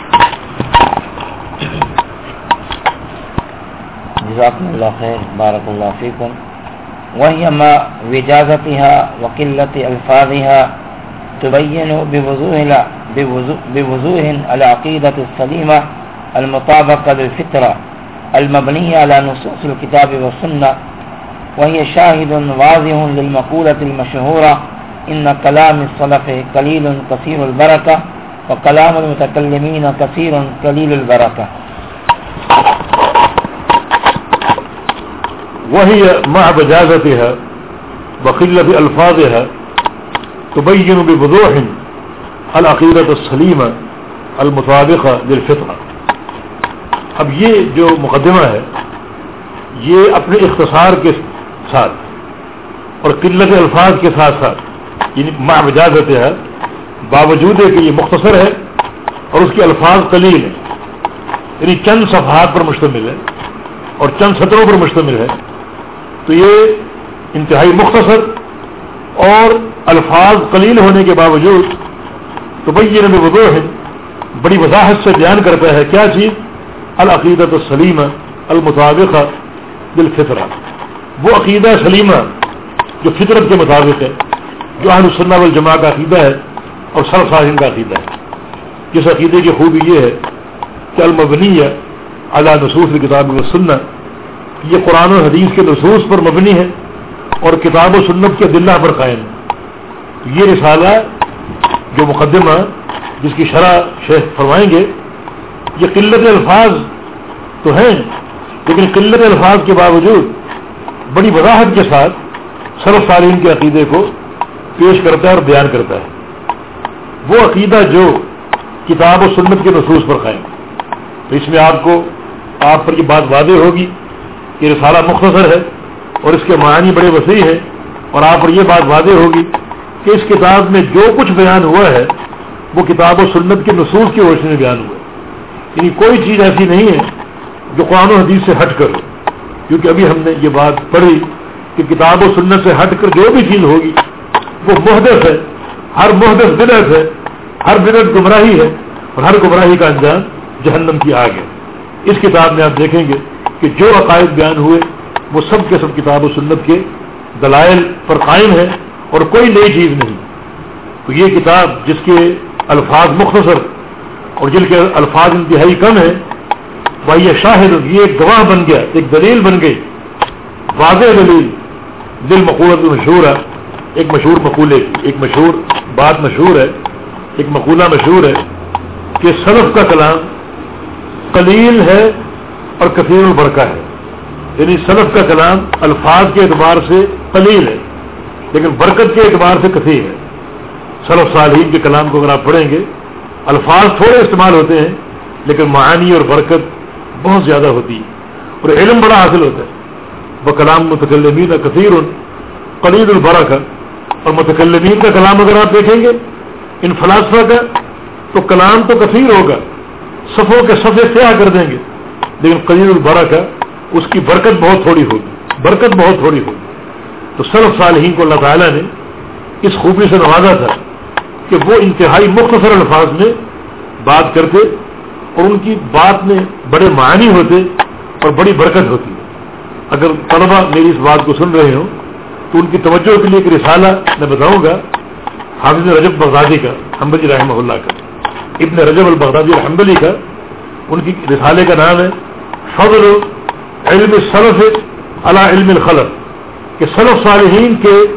جزاکم اللہ خیر، بارک اللہ فیکم۔ وہی ما وجازتها وقلت الفاظها تبین بوضوح العقیدة السلیمة المطابقة للفطرة المبنية على نصوص الكتاب والسنة، وهي شاهد واضح للمقولة المشهورة إن كلام السلف قليل كثير البركة وكلام المتكلمين كثير قليل البركة۔ وهي مع بجازتها وقلة ألفاظها تبين بوضوح العقيدة السليمة المطابقة للفطرة۔ اب یہ جو مقدمہ ہے یہ اپنے اختصار کے ساتھ اور قلت الفاظ کے ساتھ ساتھ یعنی مع بجازتها باوجود ہے کہ یہ مختصر ہے اور اس کے الفاظ قلیل ہیں، یعنی چند صفحات پر مشتمل ہے اور چند سطروں پر مشتمل ہے، تو یہ انتہائی مختصر اور الفاظ قلیل ہونے کے باوجود تبین بوضوح بڑی وضاحت سے بیان کرتا ہے کیا چیز؟ العقیدۃ السلیمہ المطابقہ بالفطرہ، وہ عقیدہ سلیمہ جو فطرت کے مطابق ہے، جو اہل السنہ والجماعہ کا عقیدہ ہے اور سلف صالحین کا عقیدہ ہے۔ جس عقیدے کی خوبی یہ ہے کہ المبنیہ علی نصوص الکتاب والسنہ، یہ قرآن و حدیث کے نصوص پر مبنی ہے اور کتاب و سنت کے ادلہ پر قائم ہے۔ یہ رسالہ جو مقدمہ جس کی شرح شیخ فرمائیں گے، یہ قلت الفاظ تو ہیں لیکن قلت الفاظ کے باوجود بڑی وضاحت کے ساتھ سلف صالحین کے عقیدے کو پیش کرتا ہے اور بیان کرتا ہے، وہ عقیدہ جو کتاب و سنت کے نصوص پر قائم ہے۔ تو اس میں آپ پر یہ بات واضح ہوگی کہ رسالہ مختصر ہے اور اس کے معنی بڑے وسیع ہیں، اور آپ پر یہ بات واضح ہوگی کہ اس کتاب میں جو کچھ بیان ہوا ہے وہ کتاب و سنت کے نصوص کی روشنی میں بیان ہوا ہے، یعنی کوئی چیز ایسی نہیں ہے جو قرآن و حدیث سے ہٹ کر ہو، کیونکہ ابھی ہم نے یہ بات پڑھی کہ کتاب و سنت سے ہٹ کر جو بھی چیز ہوگی وہ محدث ہے، ہر محدث بدعت ہے، ہر بدعت گمراہی ہے، اور ہر گمراہی کا انجام جہنم کی آگ ہے۔ اس کتاب میں آپ دیکھیں گے کہ جو عقائد بیان ہوئے وہ سب کے سب کتاب و سنت کے دلائل پر قائم ہے اور کوئی نئی چیز نہیں۔ تو یہ کتاب جس کے الفاظ مختصر اور جن کے الفاظ انتہائی کم ہیں، وہ یہ شاہد، یہ ایک گواہ بن گیا، ایک دلیل بن گئی، واضح دلیل دل مقولت مشہور ہے، ایک مشہور مقولے کی، ایک مشہور بات مشہور ہے، ایک مقولہ مشہور ہے کہ سلف کا کلام قلیل ہے اور کثیر البرکہ ہے، یعنی سلف کا کلام الفاظ کے اعتبار سے قلیل ہے لیکن برکت کے اعتبار سے کثیر ہے۔ سلف صالحین کے کلام کو اگر آپ پڑھیں گے الفاظ تھوڑے استعمال ہوتے ہیں لیکن معانی اور برکت بہت زیادہ ہوتی ہے اور علم بڑا حاصل ہوتا ہے۔ وہ کلام متکلمین کثیر قلیل البرکہ، اور متکلمین کا کلام اگر آپ دیکھیں گے ان فلاسفہ کا تو کلام تو کثیر ہوگا، صفوں کے صفحے سیاہ کر دیں گے، لیکن قلیل البرکہ اس کی برکت بہت تھوڑی ہوگی، برکت بہت تھوڑی ہوگی۔ تو سلف صالحین کو اللہ تعالیٰ نے اس خوبی سے نوازا تھا کہ وہ انتہائی مختصر الفاظ میں بات کرتے اور ان کی بات میں بڑے معنی ہوتے اور بڑی برکت ہوتی۔ اگر طلبہ میری اس بات کو سن رہے ہوں تو ان کی توجہ کے لیے ایک رسالہ میں بتاؤں گا حافظ رجب بغدادی کا، حنبلی رحمہ اللہ کا، ابن رجب البغدادی الحنبلی کا، ان کی رسالے کا نام ہے فضل علم السلف علی علم الخلف، کہ سلف صالحین کے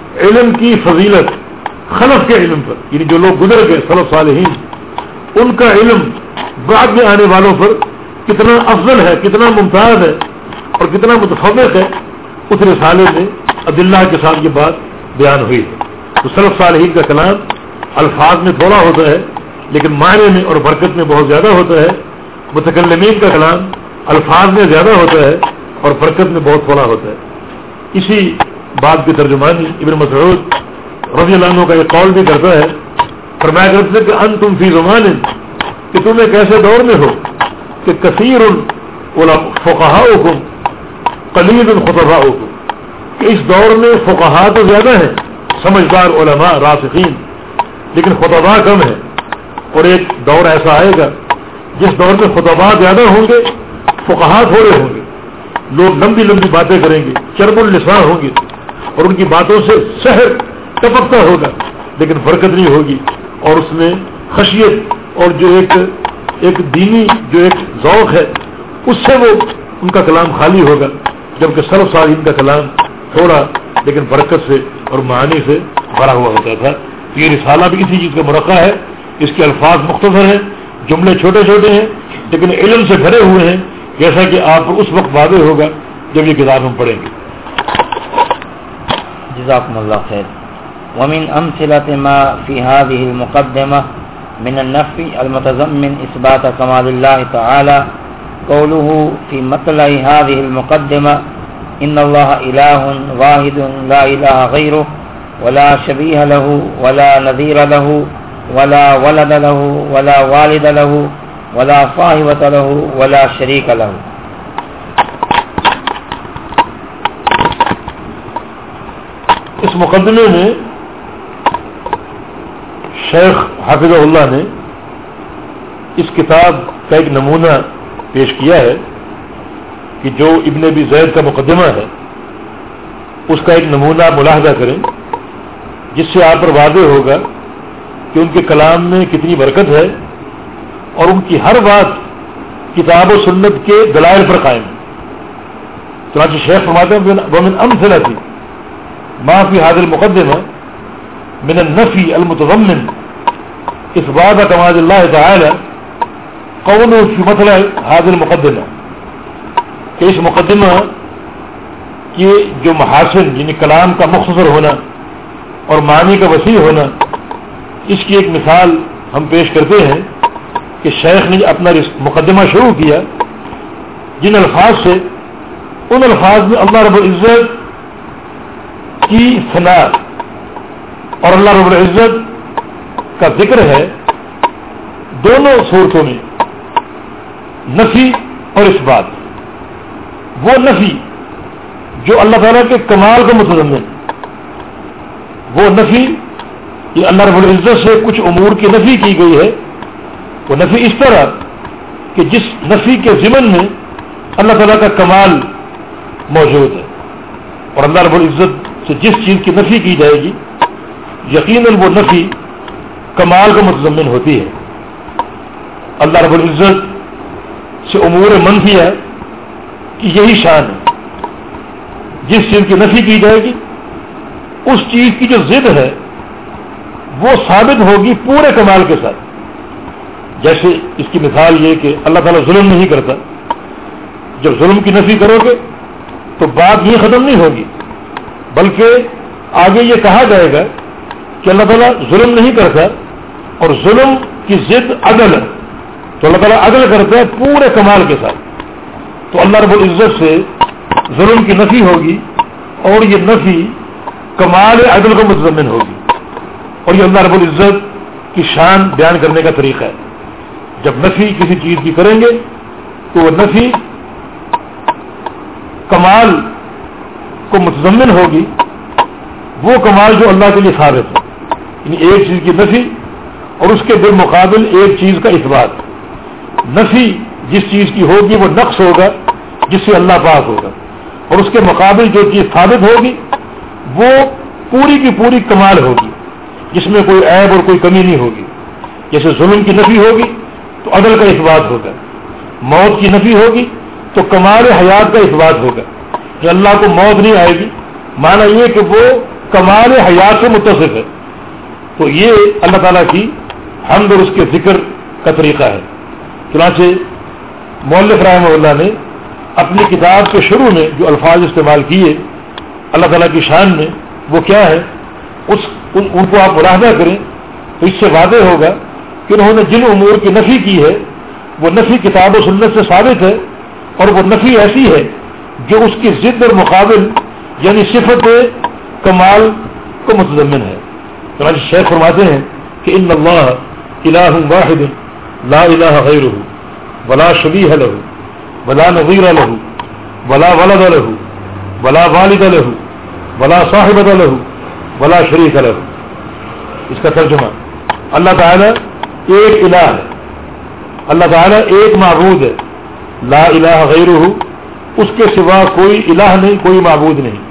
علم کی فضیلت خلف کے علم پر، یعنی جو لوگ گزر گئے سلف صالحین، ان کا علم بعد میں آنے والوں پر کتنا افضل ہے، کتنا ممتاز ہے اور کتنا متفوق ہے، اس رسالے میں ادلہ کے ساتھ یہ بات بیان ہوئی ہے. تو سلف صالحین کا کلام الفاظ میں تھوڑا ہوتا ہے لیکن معنی میں اور برکت میں بہت زیادہ ہوتا ہے. متکلمین کا کلام الفاظ میں زیادہ ہوتا ہے اور برکت میں بہت تھوڑا ہوتا ہے. اسی بات کی ترجمانی ابن مسعود رضی اللہ عنہ کا یہ قول بھی کرتا ہے، فرمایا کرتے کہ انتم فی زمان، کہ تم ایک ایسے دور میں ہو کہ کثیر فقہاؤکم قلیل خطباؤکم، کہ اس دور میں فقہا تو زیادہ ہیں، سمجھدار علماء راسخین، لیکن خطباء کم ہیں. اور ایک دور ایسا آئے گا جس دور میں خطباء زیادہ ہوں گے، فقہا تھوڑے ہوں گے. لوگ لمبی لمبی باتیں کریں گے، چرب اللسان ہوں گے اور ان کی باتوں سے شہر ٹپکتا ہوگا لیکن برکت نہیں ہوگی، اور اس میں خشیت اور جو ایک دینی جو ایک ذوق ہے اس سے وہ ان کا کلام خالی ہوگا. جبکہ سلف صالحین کا کلام تھوڑا لیکن برکت سے اور معانی سے بھرا ہوا ہوتا تھا. یہ رسالہ بھی اسی چیز کا مرقع ہے. اس کے الفاظ مختصر ہیں، جملے چھوٹے چھوٹے ہیں لیکن علم سے بھرے ہوئے ہیں، جیسا کہ آپ کو اس وقت واضح ہوگا جب یہ کتاب ہم پڑھیں گے. جزاکم اللہ خیر. ومن أمثلة ما في هذه المقدمة من النفي المتضمن إثبات كمال الله تعالى قوله في مطلع هذه المقدمة إن الله إله واحد لا إله غيره ولا شبيه له ولا نظير له ولا ولد له ولا والد له ولا صاحبة له ولا شريك له. اس مقدمے میں شیخ حافظ اللہ نے اس کتاب کا ایک نمونہ پیش کیا ہے کہ جو ابن ابی زید کا مقدمہ ہے اس کا ایک نمونہ ملاحظہ کریں، جس سے آپ پر واضح ہوگا کہ ان کے کلام میں کتنی برکت ہے اور ان کی ہر بات کتاب و سنت کے دلائل پر قائم ہے. چنانچہ شیخ فرماتے ہیں ومن امثلۃ ما فی هذه المقدمہ من النفی المتضمن اثبات کمال اللہ تعالی قوله فی مطلع هذه المقدمہ، کہ اس مقدمہ کے جو محاسن یعنی کلام کا مختصر ہونا اور معنی کا وسیع ہونا، اس کی ایک مثال ہم پیش کرتے ہیں کہ شیخ نے اپنا مقدمہ شروع کیا جن الفاظ سے، ان الفاظ میں اللہ رب العزت کی ثنا اور اللہ رب العزت کا ذکر ہے. دونوں صورتوں میں نفی اور اثبات. وہ نفی جو اللہ تعالیٰ کے کمال کا متضمن، وہ نفی یہ اللہ رب العزت سے کچھ امور کی نفی کی گئی ہے. وہ نفی اس طرح کہ جس نفی کے ضمن میں اللہ تعالیٰ کا کمال موجود ہے، اور اللہ رب العزت سے جس چیز کی نفی کی جائے گی یقیناً وہ نفی کمال کا متضمن ہوتی ہے. اللہ رب العزت سے امور منفیہ کی یہی شان ہے. جس چیز کی نفی کی جائے گی اس چیز کی جو ضد ہے وہ ثابت ہوگی پورے کمال کے ساتھ. جیسے اس کی مثال یہ کہ اللہ تعالیٰ ظلم نہیں کرتا. جب ظلم کی نفی کرو گے تو بات یہ ختم نہیں ہوگی، بلکہ آگے یہ کہا جائے گا کہ اللہ تعالیٰ ظلم نہیں کرتا اور ظلم کی ضد عدل ہے. تو اللہ تعالیٰ عدل کرتا ہے پورے کمال کے ساتھ. تو اللہ رب العزت سے ظلم کی نفی ہوگی اور یہ نفی کمال عدل کو متضمن ہوگی. اور یہ اللہ رب العزت کی شان بیان کرنے کا طریقہ ہے. جب نفی کسی چیز کی کریں گے تو وہ نفی کمال کو متضمن ہوگی، وہ کمال جو اللہ کے لیے ثابت ہے. یعنی ایک چیز کی نفی اور اس کے بالمقابل ایک چیز کا اثبات. نفی جس چیز کی ہوگی وہ نقص ہوگا جس سے اللہ پاک ہوگا، اور اس کے مقابل جو چیز ثابت ہوگی وہ پوری کی پوری کمال ہوگی جس میں کوئی عیب اور کوئی کمی نہیں ہوگی. جیسے ظلم کی نفی ہوگی تو عدل کا اثبات ہوگا، موت کی نفی ہوگی تو کمال حیات کا اثبات ہوگا کہ اللہ کو موت نہیں آئے گی. معنی یہ کہ وہ کمال حیات سے متصف ہے. تو یہ اللہ تعالیٰ کی حمد اور اس کے ذکر کا طریقہ ہے. چنانچہ مؤلف رحمہ اللہ نے اپنی کتاب کے شروع میں جو الفاظ استعمال کیے اللہ تعالیٰ کی شان میں، وہ کیا ہے، ان کو آپ ملاحظہ کریں تو اس سے واضح ہوگا کہ انہوں نے جن امور کی نفی کی ہے وہ نفی کتاب و سنت سے ثابت ہے، اور وہ نفی ایسی ہے جو اس کی ضد اور مقابل یعنی صفت کمال کو متضمن ہے. چنانچہ شیخ فرماتے ہیں کہ ان اللہ الہ واحد لا الہ غیرہ ولا شبیہ لہ ولا نظیر لہ ولا ولد لہ ولا والد لہ ولا صاحبۃ لہ ولا شریک لہ. اس کا ترجمہ، اللہ تعالیٰ ایک الہ ہے، اللہ تعالیٰ ایک معبود ہے، لا الہ غیرہ، اس کے سوا کوئی الہ نہیں، کوئی معبود نہیں.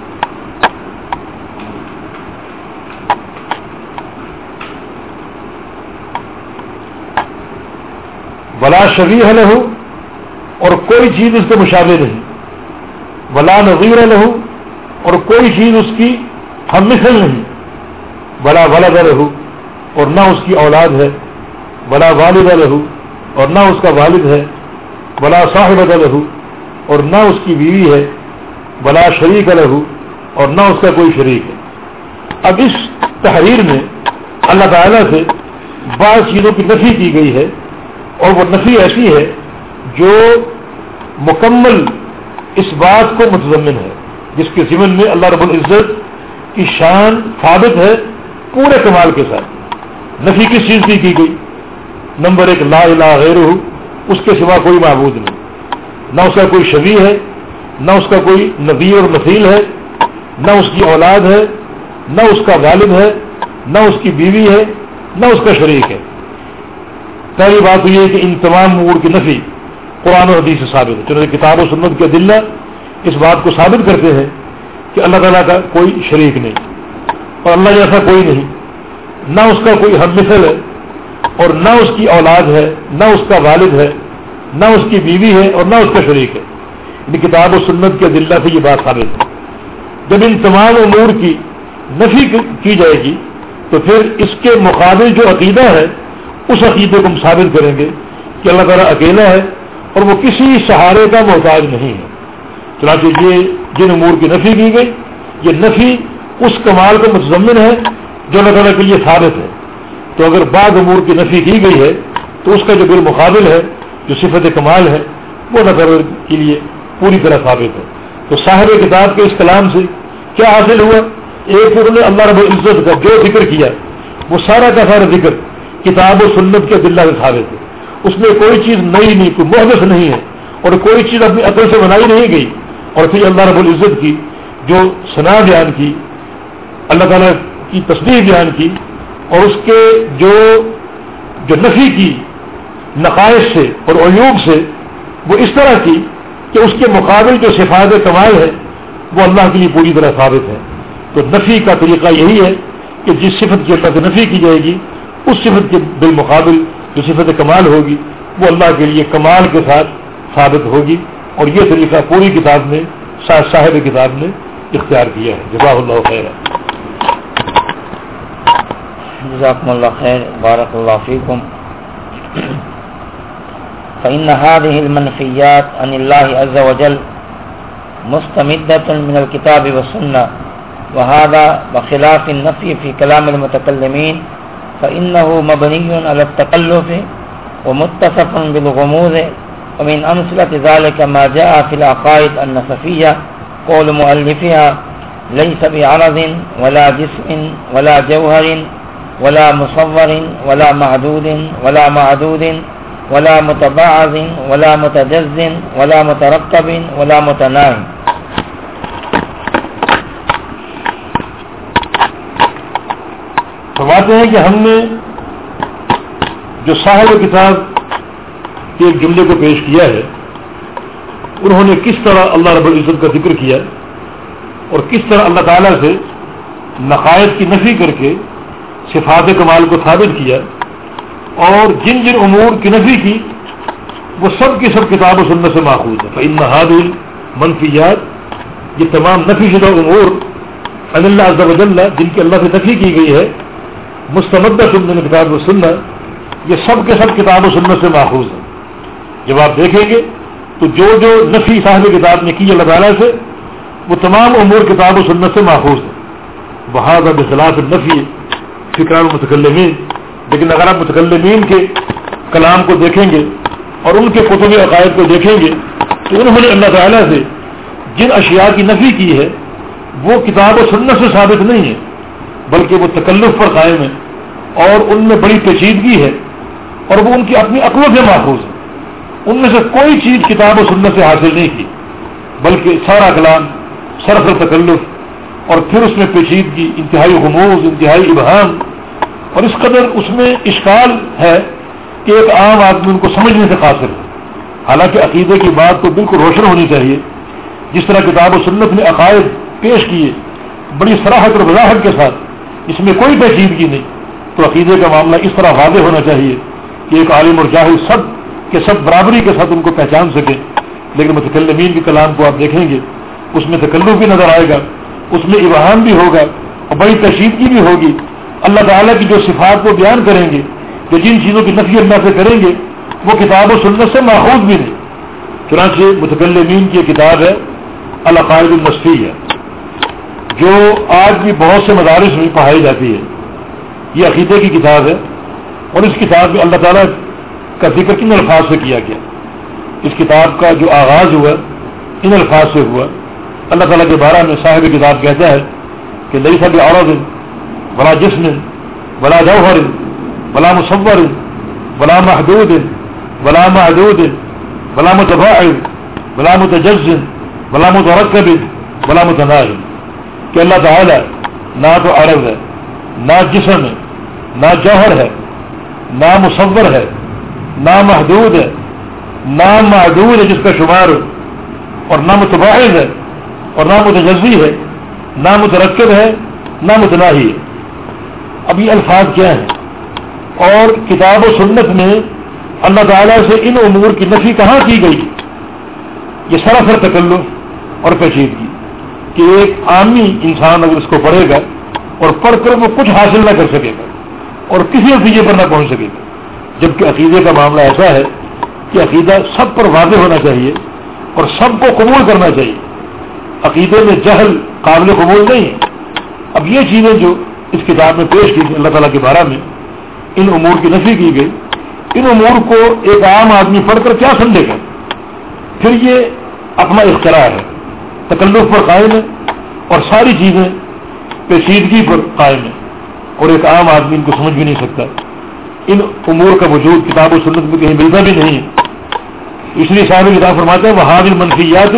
ولا شبیہ لہ، اور کوئی چیز اس کے مشابہ نہیں. ولا نظیر لہ، اور کوئی چیز اس کی ہم مثل نہیں. ولا ولد لہ، اور نہ اس کی اولاد ہے. ولا والد لہ، اور نہ اس کا والد ہے. ولا صاحبۃ لہ، اور نہ اس کی بیوی ہے. ولا شریک لہ، اور نہ اس کا کوئی شریک ہے. اب اس تحریر میں اللہ تعالیٰ سے بعض چیزوں کی نفی کی گئی ہے، اور وہ نفی ایسی ہے جو مکمل اس بات کو متضمن ہے جس کے ضمن میں اللہ رب العزت کی شان ثابت ہے پورے کمال کے ساتھ. نفی کس چیز کی گئی؟ نمبر 1 لا الہ غیرہ، اس کے سوا کوئی معبود نہیں، نہ اس کا کوئی شبیہ ہے، نہ اس کا کوئی نظیر اور مثیل ہے، نہ اس کی اولاد ہے، نہ اس کا والد ہے، نہ اس کی بیوی ہے، نہ اس کا شریک ہے. پہلی بات تو یہ ہے کہ ان تمام امور کی نفی قرآن و حدیث سے ثابت ہے. چنانچہ کتاب و سنت کے ادلہ اس بات کو ثابت کرتے ہیں کہ اللہ تعالیٰ کا کوئی شریک نہیں، اور اللہ جیسا کوئی نہیں، نہ اس کا کوئی ہم مثل ہے، اور نہ اس کی اولاد ہے، نہ اس کا والد ہے، نہ اس کی بیوی ہے، اور نہ اس کا شریک ہے. یعنی کتاب و سنت کے ادلہ سے یہ بات ثابت ہے. جب ان تمام امور کی نفی کی جائے گی تو پھر اس کے مقابل جو عقیدہ ہے اس عقیدے کو ہم ثابت کریں گے کہ اللہ تعالیٰ اکیلا ہے اور وہ کسی سہارے کا محتاج نہیں ہے. چنانچہ یہ جن امور کی نفی کی گئی، یہ نفی اس کمال کو متضمن ہے جو اللہ تعالیٰ کے لیے ثابت ہے. تو اگر بعض امور کی نفی کی گئی ہے تو اس کا جو بالمقابل ہے جو صفت کمال ہے وہ اللہ تعالیٰ کے لیے پوری طرح ثابت ہے. تو صاحب کتاب کے اس کلام سے کیا حاصل ہوا؟ ایک انہوں نے اللہ رب العزت کا جو ذکر کیا وہ سارا کا سارا ذکر کتاب و سنت کے ادلہ سے ثابت ہے. اس میں کوئی چیز نئی نہیں، کوئی محدث نہیں ہے، اور کوئی چیز اپنی عقل سے بنائی نہیں گئی. اور پھر اللہ رب العزت کی جو ثنا بیان کی، اللہ تعالیٰ کی تصدیق بیان کی، اور اس کے جو نفی کی نقائص سے اور عیوب سے وہ اس طرح کی کہ اس کے مقابل جو صفات کمال ہے وہ اللہ کے لیے پوری طرح ثابت ہے. تو نفی کا طریقہ یہی ہے کہ جس صفت کی اللہ سے نفی کی جائے گی اس صفت کے بالمقابل جو صفت کمال ہوگی وہ اللہ کے لیے کمال کے ساتھ ثابت ہوگی. اور یہ طریقہ پوری کتاب میں صاحب کتاب نے اختیار کیا ہے. جزاک اللہ خیر. جزاکم اللہ خیر، بارک اللہ فیکم. فإن هذه المنفيات عن الله عز وجل مستمدة من الكتاب والسنة، وهذا بخلاف النفي في كلام المتكلمين فإنه مبني على التكلف ومتصف بالغموض. ومن أمثلة ذلك ما جاء في العقائد النسفية قول مؤلفها ليس بعرض ولا جسم ولا جوهر ولا مصور ولا معدود ولا معدود ولا متباعض ولا متجز ولا مترقب ولا متناهي. فرماتے ہیں کہ ہم نے جو صاحب کتاب کے ایک جملے کو پیش کیا ہے انہوں نے کس طرح اللہ رب العزت کا ذکر کیا اور کس طرح اللہ تعالیٰ سے نقائص کی نفی کر کے صفات کمال کو ثابت کیا، اور جن جن امور کی نفی کی وہ سب کی سب کتاب و سنت سے ماخوذ ہے. فإن هذه المنفیات، یہ تمام نفی شدہ امور عن اللہ عز و جل، جن کی اللہ سے نفی کی گئی ہے، مستمدۃ من کتاب و سنت، یہ سب کے سب کتاب و سنت سے ماخوذ ہے. جب آپ دیکھیں گے تو جو جو نفی صاحب کتاب نے کی اللہ تعالیٰ سے، وہ تمام امور کتاب و سنت سے ماخوذ ہے. بہذا بخلاف النفی فکران المتکلمین. لیکن اگر آپ متکلمین کے کلام کو دیکھیں گے اور ان کے کتب عقائد کو دیکھیں گے تو انہوں نے اللہ تعالیٰ سے جن اشیاء کی نفی کی ہے وہ کتاب و سنت سے ثابت نہیں ہے، بلکہ وہ تکلف پر قائم ہے اور ان میں بڑی پیچیدگی ہے اور وہ ان کی اپنی عقلوں سے ماخوذ ہے. ان میں سے کوئی چیز کتاب و سنت سے حاصل نہیں کی، بلکہ سارا کلام صرف تکلف اور پھر اس میں پیچیدگی، انتہائی غموض، انتہائی ابہام، اور اس قدر اس میں اشکال ہے کہ ایک عام آدمی ان کو سمجھنے سے قاصر ہے. حالانکہ عقیدے کی بات تو بالکل روشن ہونی چاہیے. جس طرح کتاب و سنت نے عقائد پیش کیے بڑی صراحت اور وضاحت کے ساتھ، اس میں کوئی پیچیدگی نہیں، تو عقیدے کا معاملہ اس طرح واضح ہونا چاہیے کہ ایک عالم اور جاہل سب کے سب برابری کے ساتھ ان کو پہچان سکیں. لیکن متکلمین کے کلام کو آپ دیکھیں گے اس میں تکلف بھی نظر آئے گا، اس میں ابہام بھی ہوگا اور بڑی پیچیدگی بھی ہوگی. اللہ تعالیٰ کی جو صفات کو بیان کریں گے، جو جن چیزوں کی نفی اللہ سے کریں گے، وہ کتاب و سنت سے ماخوذ بھی نہیں. چنانچہ متکلمین کی کتاب ہے العقائد النصفیہ، جو آج بھی بہت سے مدارس میں پڑھائی جاتی ہے. یہ عقیدے کی کتاب ہے اور اس کتاب میں اللہ تعالیٰ کا ذکر کن الفاظ سے کیا گیا. اس کتاب کا جو آغاز ہوا ان الفاظ سے ہوا. اللہ تعالیٰ کے بارے میں صاحب کتاب کہتا ہے کہ لیس بعرض ولا جسم ولا جوہر ولا مصور ولا محدود ولا معدود ولا متباعد ولا متجز ولا مترکب ولا متناہی، کہ اللہ تعالیٰ نہ تو عرض ہے، نہ جسم ہے، نہ جوہر ہے، نہ مصور ہے، نہ محدود ہے، نہ معدود ہے جس کا شمار ہو، اور نہ متباعد ہے اور نہ متجزی ہے، نہ مترکب ہے، نہ متناہی ہے. اب یہ الفاظ کیا ہیں؟ اور کتاب و سنت میں اللہ تعالیٰ سے ان امور کی نفی کہاں کی گئی؟ یہ سراسر تکلف اور پیچیدگی کہ ایک عامی انسان اگر اس کو پڑھے گا اور پڑھ کر وہ کچھ حاصل نہ کر سکے گا اور کسی نتیجے پر نہ پہنچ سکے گا. جبکہ عقیدے کا معاملہ ایسا ہے کہ عقیدہ سب پر واضح ہونا چاہیے اور سب کو قبول کرنا چاہیے. عقیدے میں جہل قابل قبول نہیں ہے. اب یہ چیزیں جو اس کتاب میں پیش کی گئی اللہ تعالیٰ کے بارے میں ان امور کی نفی کی گئی، ان امور کو ایک عام آدمی پڑھ کر کیا سمجھے گا؟ پھر یہ اپنا اختراع ہے، تکلف پر قائم ہے اور ساری چیزیں پیچیدگی پر قائم ہیں اور ایک عام آدمی ان کو سمجھ بھی نہیں سکتا. ان امور کا وجود کتاب و سنت میں کہیں ملتا بھی نہیں ہے. اس لیے صاحب کتاب فرماتے ہیں وہذه المنفیات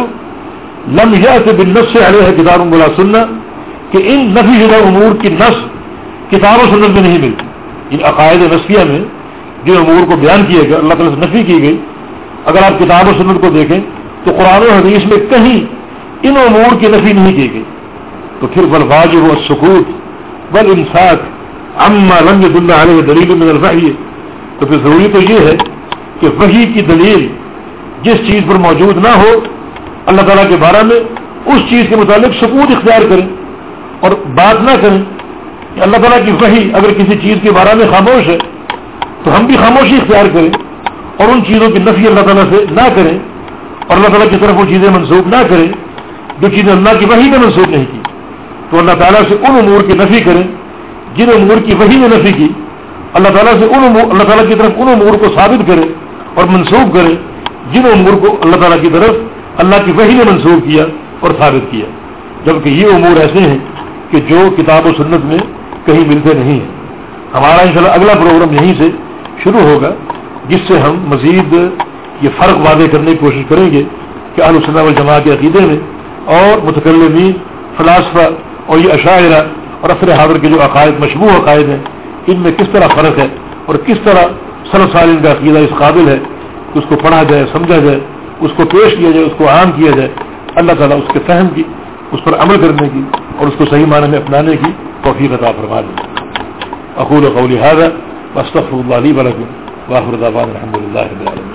لم یأت بالنص علیہ کتاب ولا سنہ، کہ ان نفی شدہ امور کی نص کتاب و سنت میں نہیں ملتی. ان عقائد نصفیہ میں جو امور کو بیان کیے گئے اللہ تعالیٰ سے نفی کی گئی، اگر آپ کتاب و سنت کو دیکھیں تو قرآن و حدیث میں کہیں ان امور کی نفی نہیں کی گئی. تو پھر والواجب والسکوت والامساک عما لم يدل علیہ دلیل من الوحی، تو پھر ضروری تو یہ ہے کہ وحی کی دلیل جس چیز پر موجود نہ ہو اللہ تعالیٰ کے بارے میں اس چیز کے متعلق سکوت اختیار کریں اور بات نہ کریں. کہ اللہ تعالیٰ کی وحی اگر کسی چیز کے بارے میں خاموش ہے تو ہم بھی خاموشی اختیار کریں اور ان چیزوں کی نفی اللہ تعالیٰ سے نہ کریں اور اللہ تعالیٰ کی طرف وہ چیزیں منسوخ نہ کریں جو چیزیں اللہ کی وحی میں منسوخ نہیں کی. تو اللہ تعالیٰ سے ان امور کی نفی کریں جن امور کی وحی میں نفی کی. اللہ تعالیٰ سے اللہ تعالیٰ کی طرف ان امور کو ثابت کرے اور منسوخ کرے جن امور کو اللہ تعالیٰ کی طرف اللہ کی وحی نے منسوخ کیا اور ثابت کیا. جبکہ یہ امور ایسے ہیں کہ جو کتاب و سنت میں کہیں ملتے نہیں ہیں. ہمارا انشاءاللہ اگلا پروگرام یہیں سے شروع ہوگا جس سے ہم مزید یہ فرق واضح کرنے کی کوشش کریں گے کہ اہل سنت والجماعت کے عقیدے میں اور متکلمین فلاسفہ اور یہ اشاعرہ اور عصر حاضر کے جو عقائد مشبوہ عقائد ہیں ان میں کس طرح فرق ہے اور کس طرح سلف صالحین کا عقیدہ اس قابل ہے کہ اس کو پڑھا جائے، سمجھا جائے، اس کو پیش کیا جائے، اس کو عام کیا جائے. اللہ تعالیٰ اس کے فہم کی، اس پر عمل کرنے کی اور اس کو صحیح معنی میں اپنانے کی توفیق عطا فرما دیں. اقول قولی هذا واستغفر الله لي ولكم واخر دعوانا الحمد لله رب العالمين.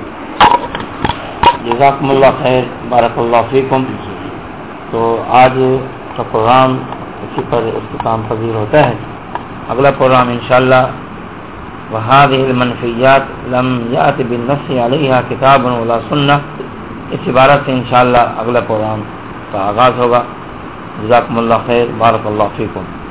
جزاکم اللہ خیر، بارک اللہ فیکم. تو آج کا پروگرام اسی پر اختتام پذیر ہوتا ہے. اگلا پروگرام انشاءاللہ وَهَذِهِ الْمَنْفِيَّاتُ لَمْ يَأْتِ بِالنَّصِّ عَلَيْهَا كِتَابٌ وَلَا سُنَّةٌ، اس عبارت سے انشاءاللہ اگلا پروگرام کا آغاز ہوگا. جزاکم اللہ خیر، بارک اللہ فیکم.